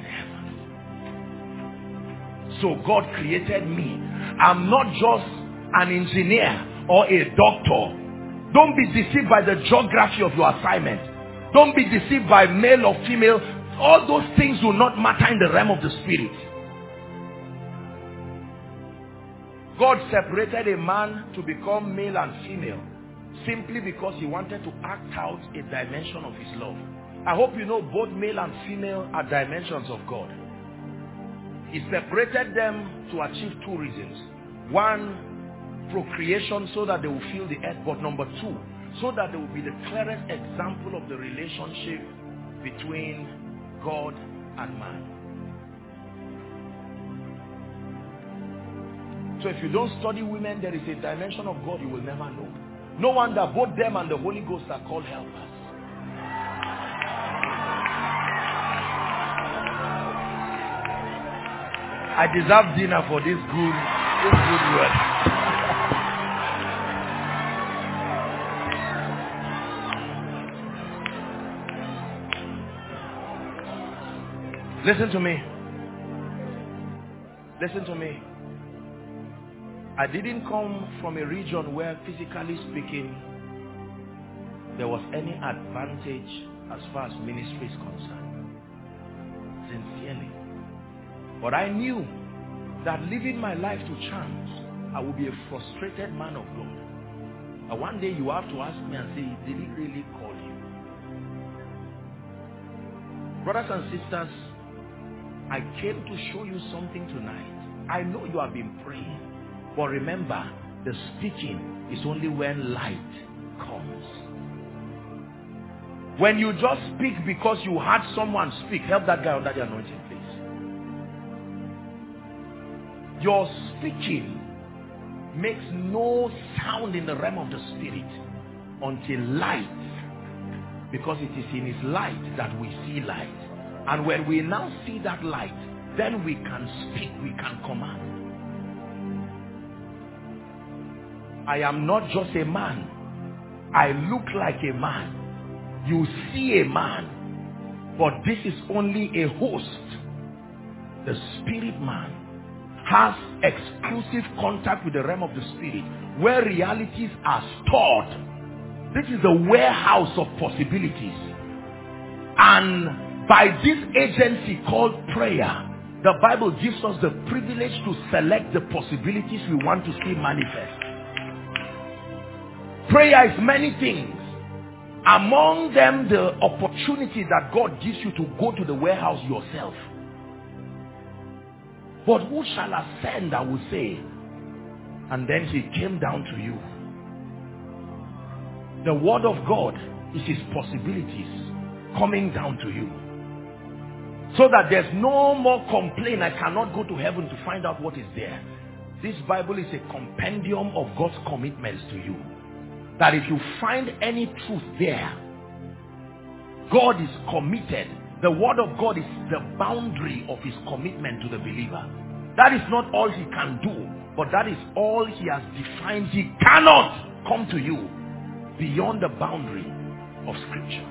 heaven. So God created me. I'm not just an engineer or a doctor. Don't be deceived by the geography of your assignment. Don't be deceived by male or female. All those things do not matter in the realm of the spirit. God separated a man to become male and female simply because he wanted to act out a dimension of his love. I hope you know both male and female are dimensions of God. He separated them to achieve two reasons. One, procreation, so that they will fill the earth. But number two, so that they will be the clearest example of the relationship between God and man. So if you don't study women, there is a dimension of God you will never know. No wonder both them and the Holy Ghost are called helpers. I deserve dinner for this good, this good word. Listen to me. Listen to me. I didn't come from a region where, physically speaking, there was any advantage as far as ministry is concerned. Sincerely. But I knew that living my life to chance, I would be a frustrated man of God. And one day you have to ask me and say, did he really call you? Brothers and sisters, I came to show you something tonight. I know you have been praying. But remember, the speaking is only when light comes. When you just speak because you heard someone speak, help that guy under the anointing, please. Your speaking, makes no sound in the realm of the spirit until light, because it is in his light that we see light. And when we now see that light, then we can speak, we can command. I am not just a man. I look like a man. You see a man, but this is only a host. The spirit man has exclusive contact with the realm of the spirit, where realities are stored. This is the warehouse of possibilities. And by this agency called prayer, the Bible gives us the privilege to select the possibilities we want to see manifest. Prayer is many things. Among them, the opportunity that God gives you to go to the warehouse yourself. But who shall ascend, I will say, and then he came down to you. The word of God is his possibilities coming down to you. So that there's no more complaint. I cannot go to heaven to find out what is there. This Bible is a compendium of God's commitments to you. That if you find any truth there, God is committed. The word of God is the boundary of his commitment to the believer. That is not all he can do, but that is all he has defined. He cannot come to you beyond the boundary of scripture.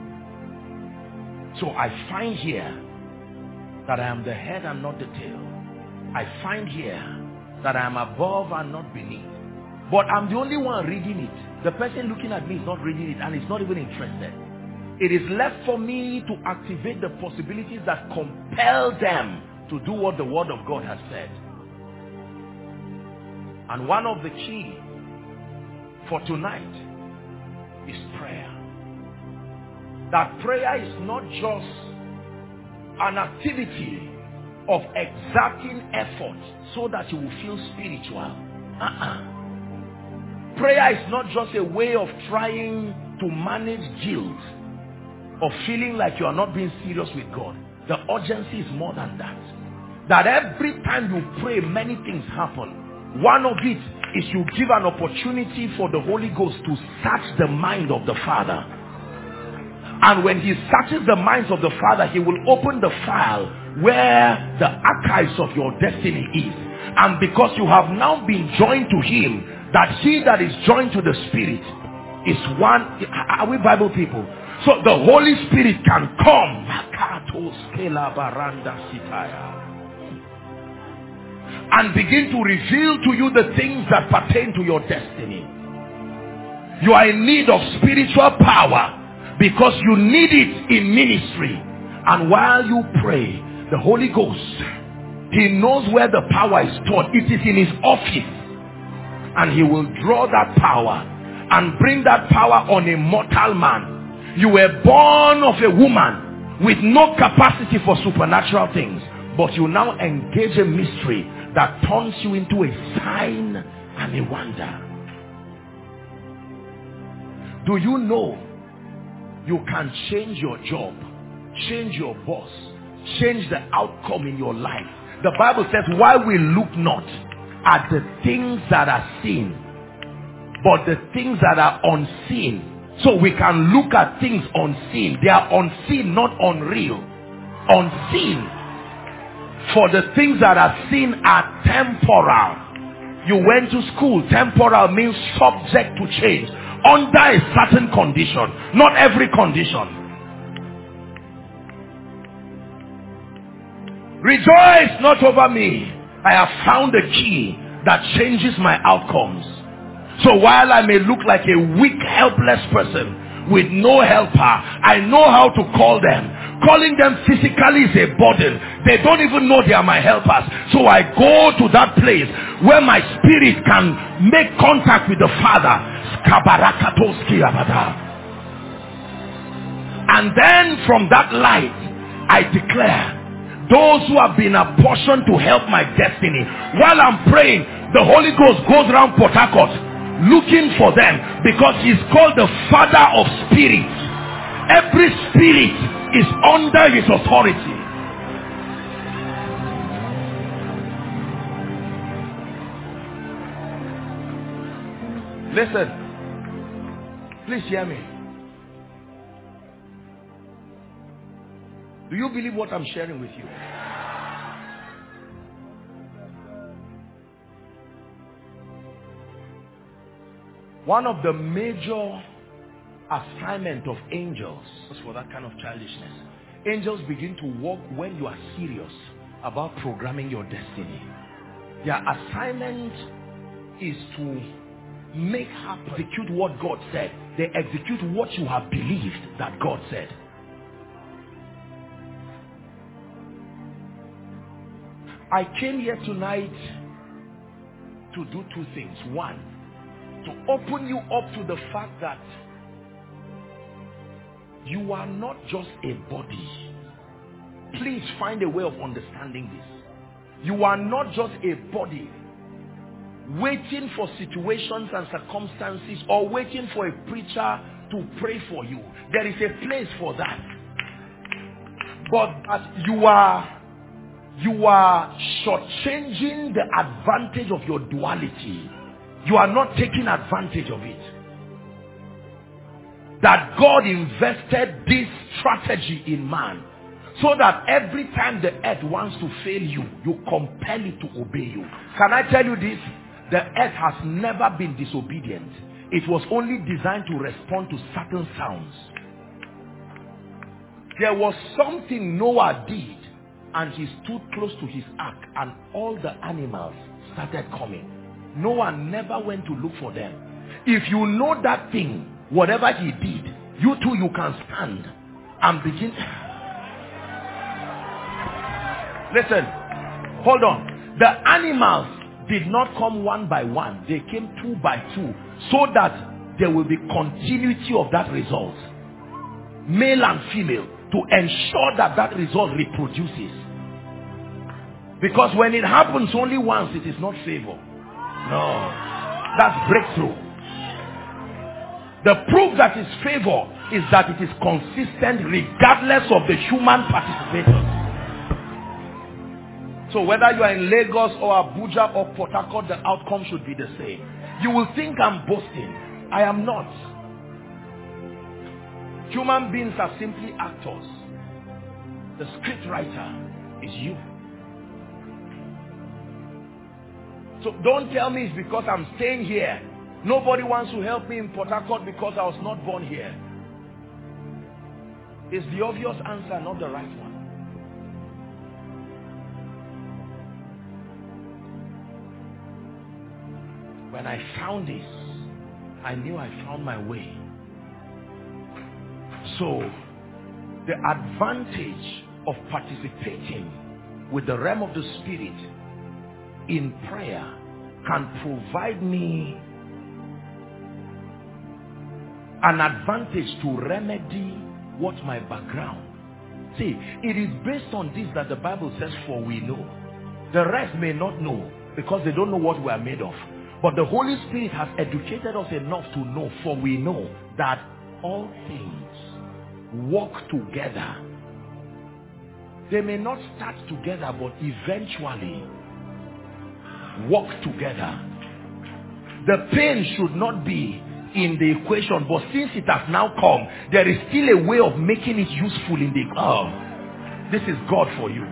So I find here that I am the head and not the tail. I find here that I am above and not beneath. But I'm the only one reading it. The person looking at me is not reading it and is not even interested. It is left for me to activate the possibilities that compel them to do what the word of God has said. And one of the key for tonight is prayer. That prayer is not just an activity of exerting effort so that you will feel spiritual. Uh-uh. Prayer is not just a way of trying to manage guilt or feeling like you are not being serious with God. The urgency is more than that. That every time you pray, many things happen. One of it is you give an opportunity for the Holy Ghost to search the mind of the Father. And when he searches the minds of the Father, he will open the file where the archives of your destiny is. And because you have now been joined to him, that he that is joined to the Spirit is one. Are we Bible people? So the Holy Spirit can come and begin to reveal to you the things that pertain to your destiny. You are in need of spiritual power because you need it in ministry. And while you pray, the Holy Ghost, he knows where the power is stored. It is in his office. And he will draw that power and bring that power on a mortal man. You were born of a woman with no capacity for supernatural things, but you now engage a mystery that turns you into a sign and a wonder. Do you know you can change your job, change your boss, change the outcome in your life? The Bible says, while we look not at the things that are seen, but the things that are unseen. So we can look at things unseen. They are unseen, not unreal. Unseen. For the things that are seen are temporal. You went to school. Temporal means subject to change. Under a certain condition. Not every condition. Rejoice not over me. I have found a key that changes my outcomes. So while I may look like a weak, helpless person with no helper, I know how to call them. Calling them physically is a burden. They don't even know they are my helpers. So I go to that place where my spirit can make contact with the Father. And then from that light, I declare, those who have been apportioned to help my destiny, while I'm praying, the Holy Ghost goes around Port Harcourt looking for them, because he's called the Father of spirits. Every spirit is under his authority. Listen, please hear me. Do you believe what I'm sharing with you? One of the major assignment of angels for that kind of childishness. Angels begin to work when you are serious about programming your destiny. Their assignment is to make her execute what God said. They execute what you have believed that God said. I came here tonight to do two things. One, to open you up to the fact that you are not just a body. Please find a way of understanding this. You are not just a body waiting for situations and circumstances or waiting for a preacher to pray for you. There is a place for that. But that you are you are shortchanging the advantage of your duality. You are not taking advantage of it. That God invested this strategy in man so that every time the earth wants to fail you, you compel it to obey you. Can I tell you this? The earth has never been disobedient. It was only designed to respond to certain sounds. There was something Noah did, and he stood close to his ark, and all the animals started coming. Noah never went to look for them. If you know that thing, whatever he did, you too, you can stand and begin. Listen, hold on. The animals did not come one by one. They came two by two, so that there will be continuity of that result. Male and female, to ensure that that result reproduces. Because when it happens only once, it is not favor. No, that's breakthrough. The proof that is favor is that it is consistent regardless of the human participators. So whether you are in Lagos or Abuja or Port Harcourt, the outcome should be the same. You will think I'm boasting. I am not. Human beings are simply actors. The script writer is you. So don't tell me it's because I'm staying here. Nobody wants to help me in Port Harcourt because I was not born here. It's the obvious answer, not the right one. When I found this, I knew I found my way. So, the advantage of participating with the realm of the Spirit in prayer can provide me an advantage to remedy what my background. See, it is based on this that the Bible says, for we know. The rest may not know because they don't know what we are made of. But the Holy Spirit has educated us enough to know, for we know that all things work together. They may not start together, but eventually work together. The pain should not be in the equation, but since it has now come, there is still a way of making it useful in the oh, this is God for you.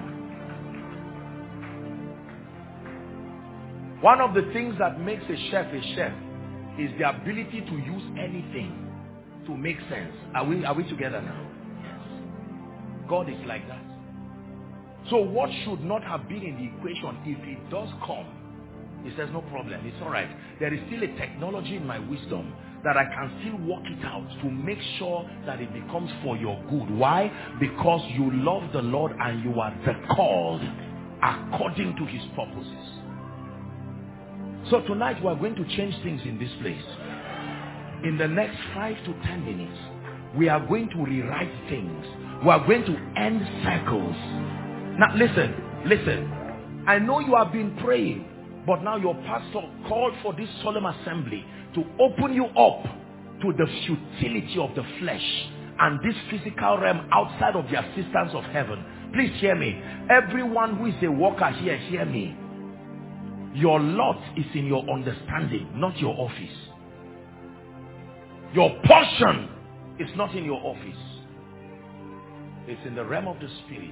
One of the things that makes a chef a chef is the ability to use anything to make sense. Are we, are we together now? Yes. God is like that. So what should not have been in the equation, if it does come, he says no problem, it's all right. There is still a technology in my wisdom that I can still work it out to make sure that it becomes for your good. Why? Because you love the Lord and you are the called according to his purposes. So tonight we are going to change things in this place. In the next five to ten minutes, we are going to rewrite things. We are going to end cycles. Now listen, listen. I know you have been praying, but now your pastor called for this solemn assembly to open you up to the futility of the flesh and this physical realm outside of the assistance of heaven. Please hear me. Everyone who is a worker here, hear me. Your lot is in your understanding, not your office. Your portion is not in your office. It's in the realm of the spirit.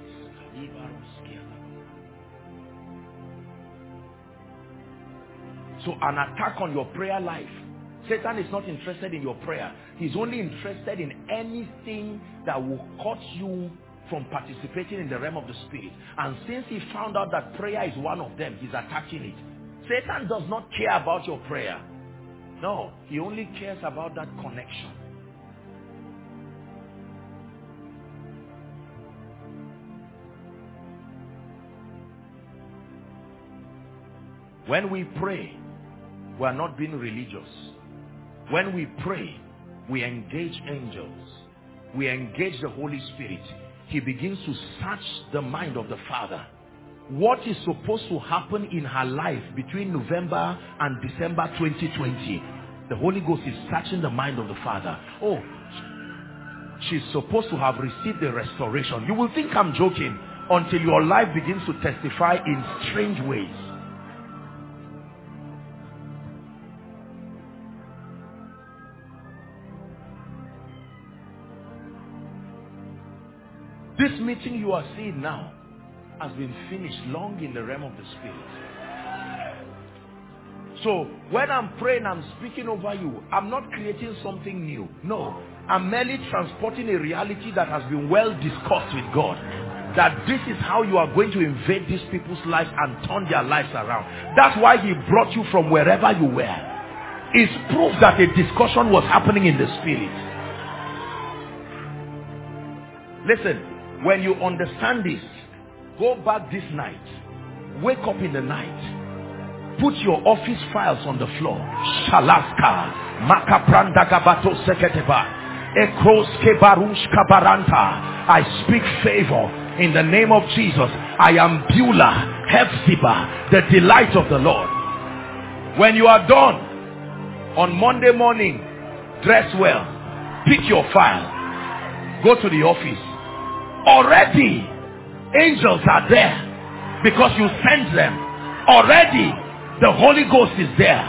So an attack on your prayer life. Satan is not interested in your prayer. He's only interested in anything that will cut you from participating in the realm of the spirit. And since he found out that prayer is one of them, he's attacking it. Satan does not care about your prayer. No, he only cares about that connection. When we pray, we are not being religious. When we pray, we engage angels. We engage the Holy Spirit. He begins to search the mind of the Father. What is supposed to happen in her life between November and December twenty twenty? The Holy Ghost is searching the mind of the Father. Oh, she's supposed to have received a restoration. You will think I'm joking until your life begins to testify in strange ways. This meeting you are seeing now has been finished long in the realm of the spirit. So when I'm praying, I'm speaking over you. I'm not creating something new. No, I'm merely transporting a reality that has been well discussed with God. That this is how you are going to invade these people's lives and turn their lives around. That's why he brought you from wherever you were. It's proof that a discussion was happening in the spirit. Listen. When you understand this, go back this night, wake up in the night, put your office files on the floor. Shalaska, Makapranda Gabato Seketeba, Ekroske Barush Kabaranta. I speak favor in the name of Jesus. I am Beulah, Hephzibah, the delight of the Lord. When you are done, on Monday morning, dress well, pick your file, go to the office. Already angels are there because you sent them. Already the Holy Ghost is there.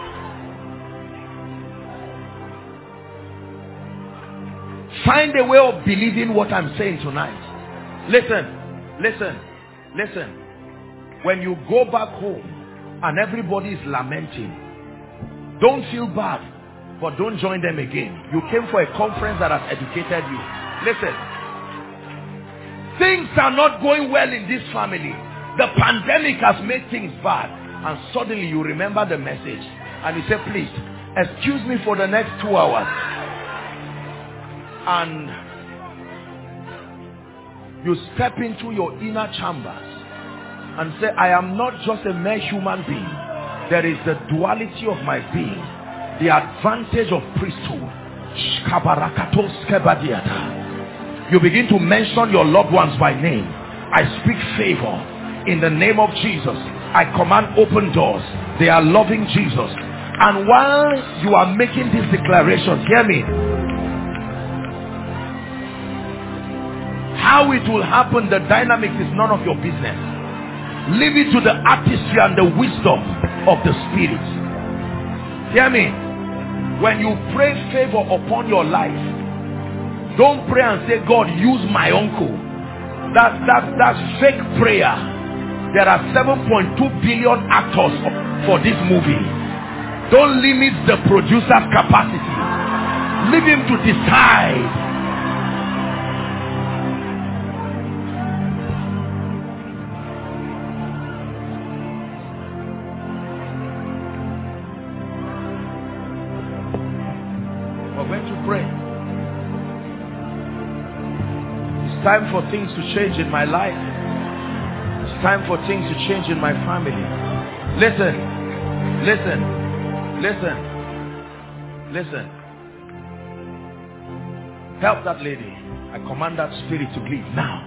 Find a way of believing what I'm saying tonight. Listen, listen, listen. When you go back home and everybody is lamenting, don't feel bad, but don't join them again. You came for a conference that has educated you. Listen. Things are not going well in this family. The pandemic has made things bad. And suddenly you remember the message. And you say, please, excuse me for the next two hours. And you step into your inner chambers and say, I am not just a mere human being. There is the duality of my being. The advantage of priesthood. You begin to mention your loved ones by name. I speak favor in the name of Jesus. I command open doors. They are loving Jesus. And while you are making these declarations, hear me. How it will happen, the dynamics is none of your business. Leave it to the artistry and the wisdom of the Spirit. Hear me. When you pray favor upon your life, don't pray and say, God, use my uncle. That, that, that's fake prayer. There are seven point two billion actors for this movie. Don't limit the producer's capacity. Leave him to decide. We're going to pray. It's time for things to change in my life. It's time for things to change in my family. Listen, listen, listen, listen. Help that lady. I command that spirit to leave now.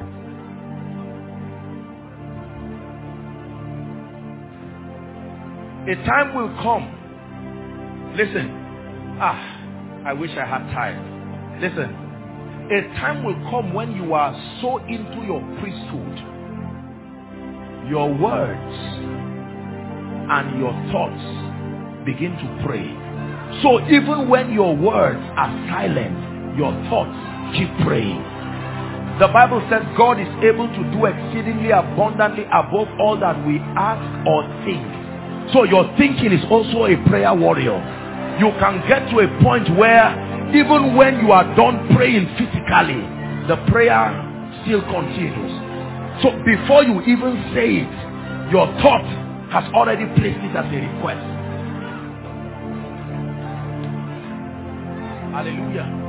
A time will come. Listen. Ah, I wish I had time. Listen. A time will come when you are so into your priesthood, your words and your thoughts begin to pray. So even when your words are silent, your thoughts keep praying. The Bible says God is able to do exceedingly abundantly above all that we ask or think. So your thinking is also a prayer warrior. You can get to a point where even when you are done praying physically, the prayer still continues. So before you even say it, your thought has already placed it as a request. Hallelujah.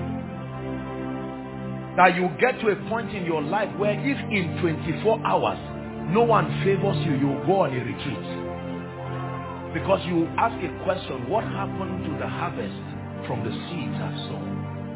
That you get to a point in your life where if in twenty-four hours no one favors you, you go on a retreat. Because you ask a question, what happened to the harvest from the seeds I've sown?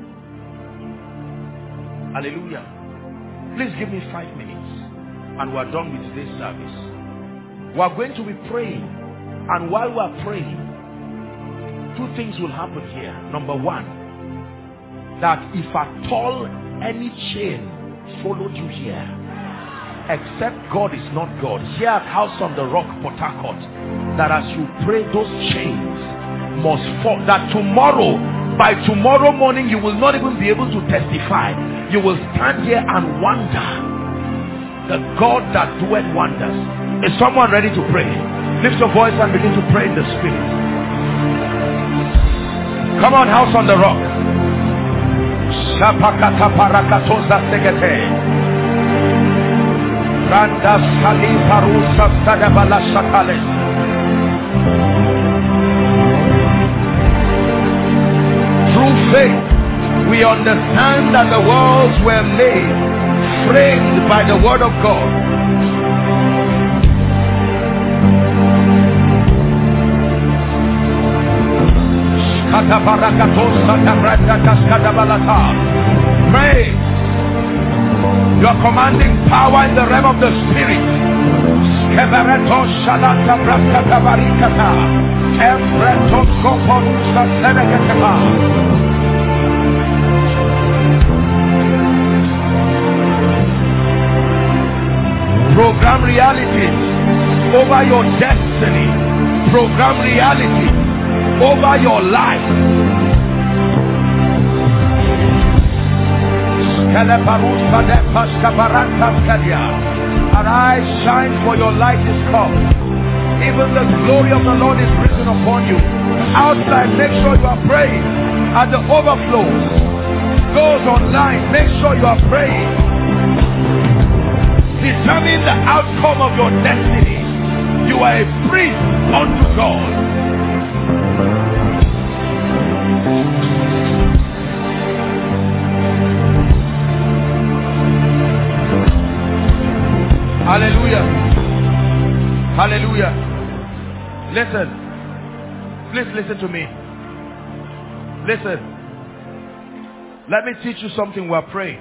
Hallelujah. Please give me five minutes and we're done with today's service. We're going to be praying, and while we're praying, two things will happen here. Number one, that if at all any chain followed you here, except God is not God, here at House on the Rock, Port Harcourt, that as you pray, those chains must fall. That tomorrow, by tomorrow morning, you will not even be able to testify. You will stand here and wonder, the God that doeth wonders. Is someone ready to pray? Lift your voice and begin to pray in the Spirit. Come on, House on the Rock. Shapakata parakatoza segete. Randa sali parusa sadabala shatale. Through faith, we understand that the worlds were made, framed by the word of God. Pray. You are commanding power in the realm of the Spirit. Program realities over your destiny. Program reality over your life. Arise, shine, for your light is come. Even the glory of the Lord is risen upon you. Outside, make sure you are praying. At the overflow, those online, make sure you are praying. Determine the outcome of your destiny. You are a priest unto God. Hallelujah. Hallelujah. Listen. Please listen to me. Listen. Let me teach you something while praying.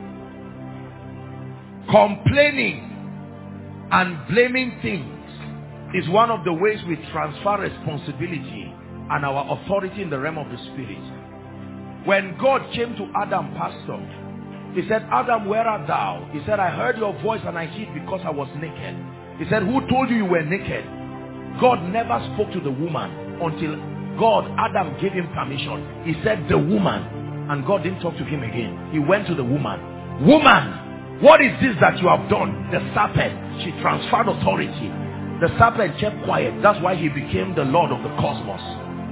Complaining and blaming things is one of the ways we transfer responsibility and our authority in the realm of the Spirit. When God came to Adam, pastor, he said, Adam, where art thou? He said, I heard your voice and I hid because I was naked. He said, who told you you were naked? God never spoke to the woman until God, Adam gave him permission. He said, the woman. And God didn't talk to him again. He went to the woman. Woman, what is this that you have done? The serpent. She transferred authority. The serpent kept quiet. That's why he became the Lord of the cosmos.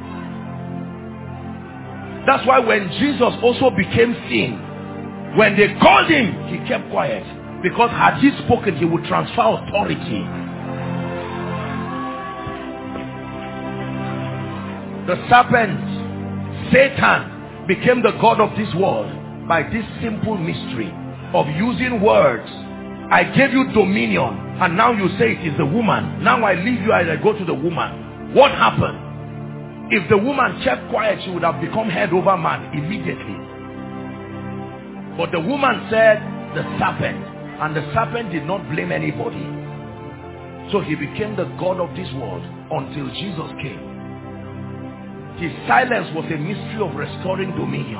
That's why when Jesus also became sin, when they called him, he kept quiet. Because had he spoken, he would transfer authority. The serpent, Satan, became the God of this world by this simple mystery of using words. I gave you dominion, and now you say it is the woman. Now I leave you and I go to the woman. What happened? If the woman kept quiet, she would have become head over man immediately. But the woman said, the serpent. And the serpent did not blame anybody. So he became the God of this world until Jesus came. His silence was a mystery of restoring dominion.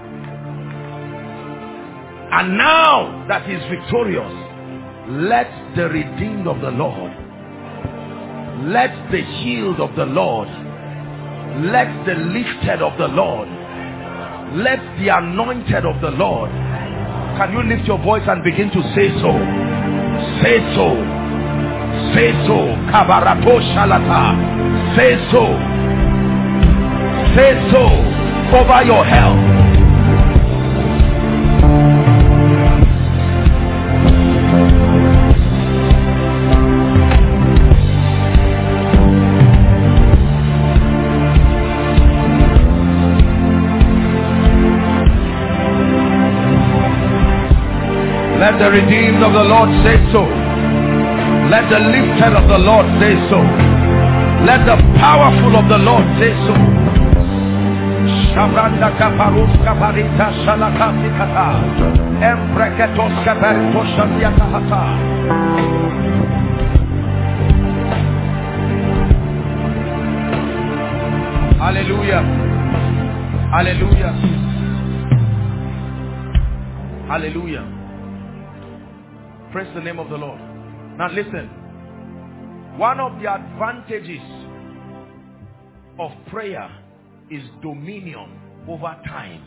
And now that he is victorious, let the redeemed of the Lord, let the healed of the Lord let the lifted of the Lord, let the anointed of the Lord. Can you lift your voice and begin to say so? Say so. Say so. Kabarato shalata. Say so. Say so over your health. Let the redeemed of the Lord say so. Let the lifted of the Lord say so. Let the powerful of the Lord say so. Shabranda kaparus kaparita shalakatikata. Embreketos kaparito shandiakahata. Hallelujah. Hallelujah. Hallelujah. Praise the name of the Lord. Now listen. One of the advantages of prayer is dominion over time.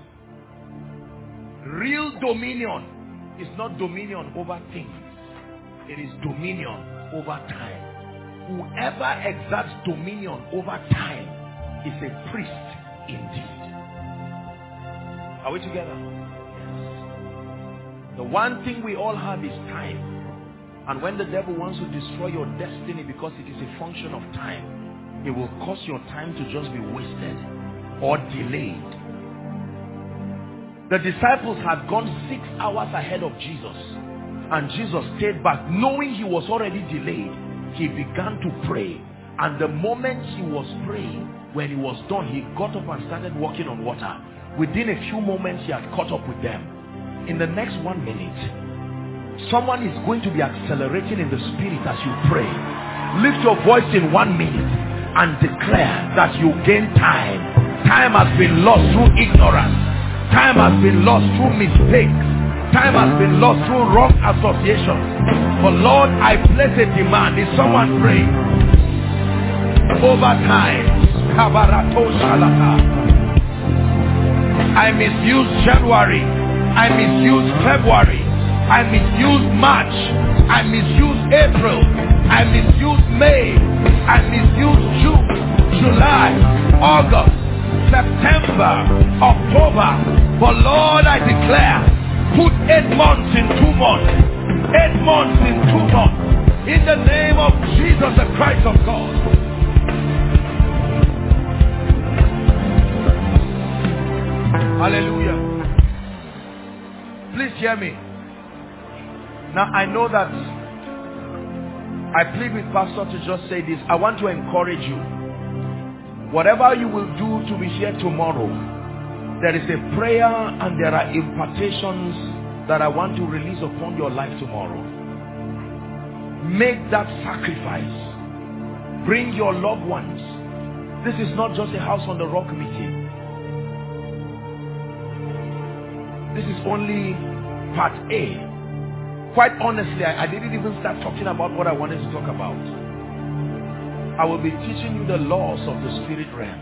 Real dominion is not dominion over things. It is dominion over time. Whoever exerts dominion over time is a priest indeed. Are we together? The one thing we all have is time. And when the devil wants to destroy your destiny because it is a function of time, it will cause your time to just be wasted or delayed. The disciples had gone six hours ahead of Jesus, and Jesus stayed back. Knowing he was already delayed, he began to pray. And the moment he was praying, when he was done, he got up and started walking on water. Within a few moments, he had caught up with them. In the next one minute, someone is going to be accelerating in the spirit as you pray. Lift your voice in one minute and declare that you gain time. Time has been lost through ignorance. Time has been lost through mistakes. Time has been lost through wrong associations. But Lord, I place a demand. Is someone praying? Over time. I misused January. I misused February. I misused March. I misused April. I misused May. I misused June, July, August, September, October. But Lord, I declare, put eight months in two months. Eight months in two months. In the name of Jesus, the Christ of God. Hallelujah. Please hear me. Now I know that I plead with Pastor to just say this. I want to encourage you. Whatever you will do to be here tomorrow, there is a prayer and there are impartations that I want to release upon your life tomorrow. Make that sacrifice. Bring your loved ones. This is not just a house on the rock meeting. This is only part A. Quite honestly, I, I didn't even start talking about what I wanted to talk about. I will be teaching you the laws of the spirit realm.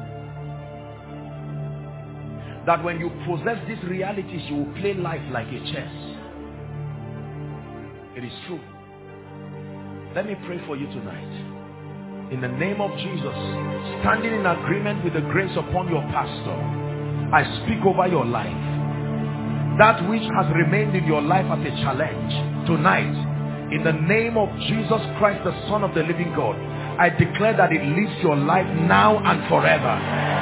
That when you possess these realities, you will play life like a chess. It is true. Let me pray for you tonight. In the name of Jesus, standing in agreement with the grace upon your pastor, I speak over your life. That which has remained in your life as a challenge tonight, in the name of Jesus Christ, the Son of the living God, I declare that it leaves your life now and forever.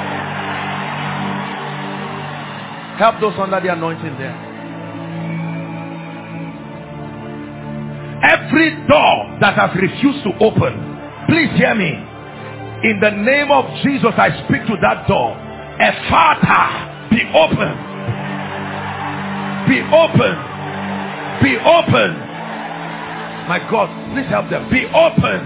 Help those under the anointing there. Every door that has refused to open, please hear me. In the name of Jesus, I speak to that door. Ephata, be open. Be open. Be open. My God, please help them. Be open.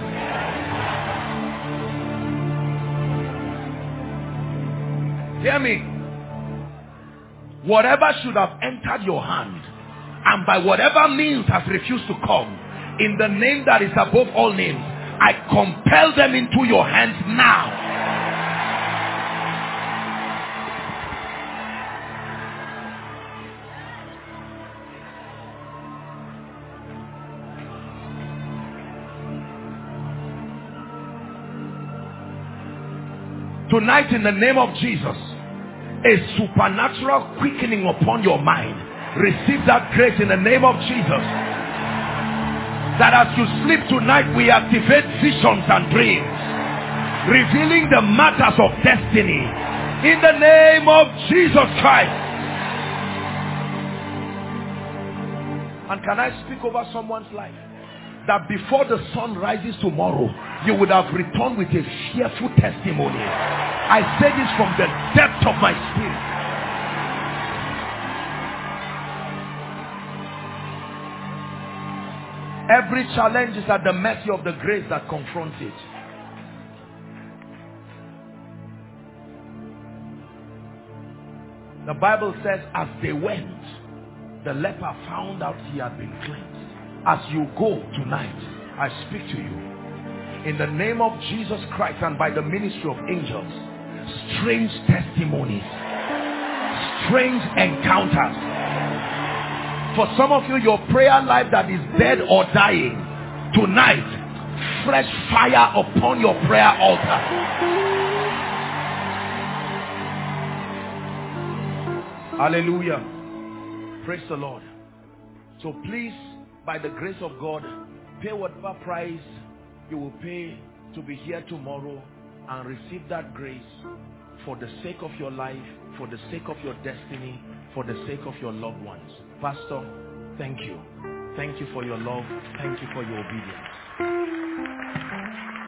Hear me. Whatever should have entered your hand and by whatever means has refused to come, in the name that is above all names, I compel them into your hands now. Tonight, in the name of Jesus, a supernatural quickening upon your mind. Receive that grace in the name of Jesus. That as you sleep tonight, we activate visions and dreams, revealing the matters of destiny in the name of Jesus Christ. And can I speak over someone's life? That before the sun rises tomorrow, you would have returned with a fearful testimony. I say this from the depth of my spirit. Every challenge is at the mercy of the grace that confronts it. The Bible says, as they went, the leper found out he had been cleansed. As you go tonight, I speak to you in the name of Jesus Christ and by the ministry of angels. Strange testimonies, strange encounters. For some of you, your prayer life that is dead or dying, tonight, fresh fire upon your prayer altar. Hallelujah. Praise the Lord. So please, by the grace of God, pay whatever price you will pay to be here tomorrow and receive that grace for the sake of your life, for the sake of your destiny, for the sake of your loved ones. Pastor, thank you. Thank you for your love. Thank you for your obedience.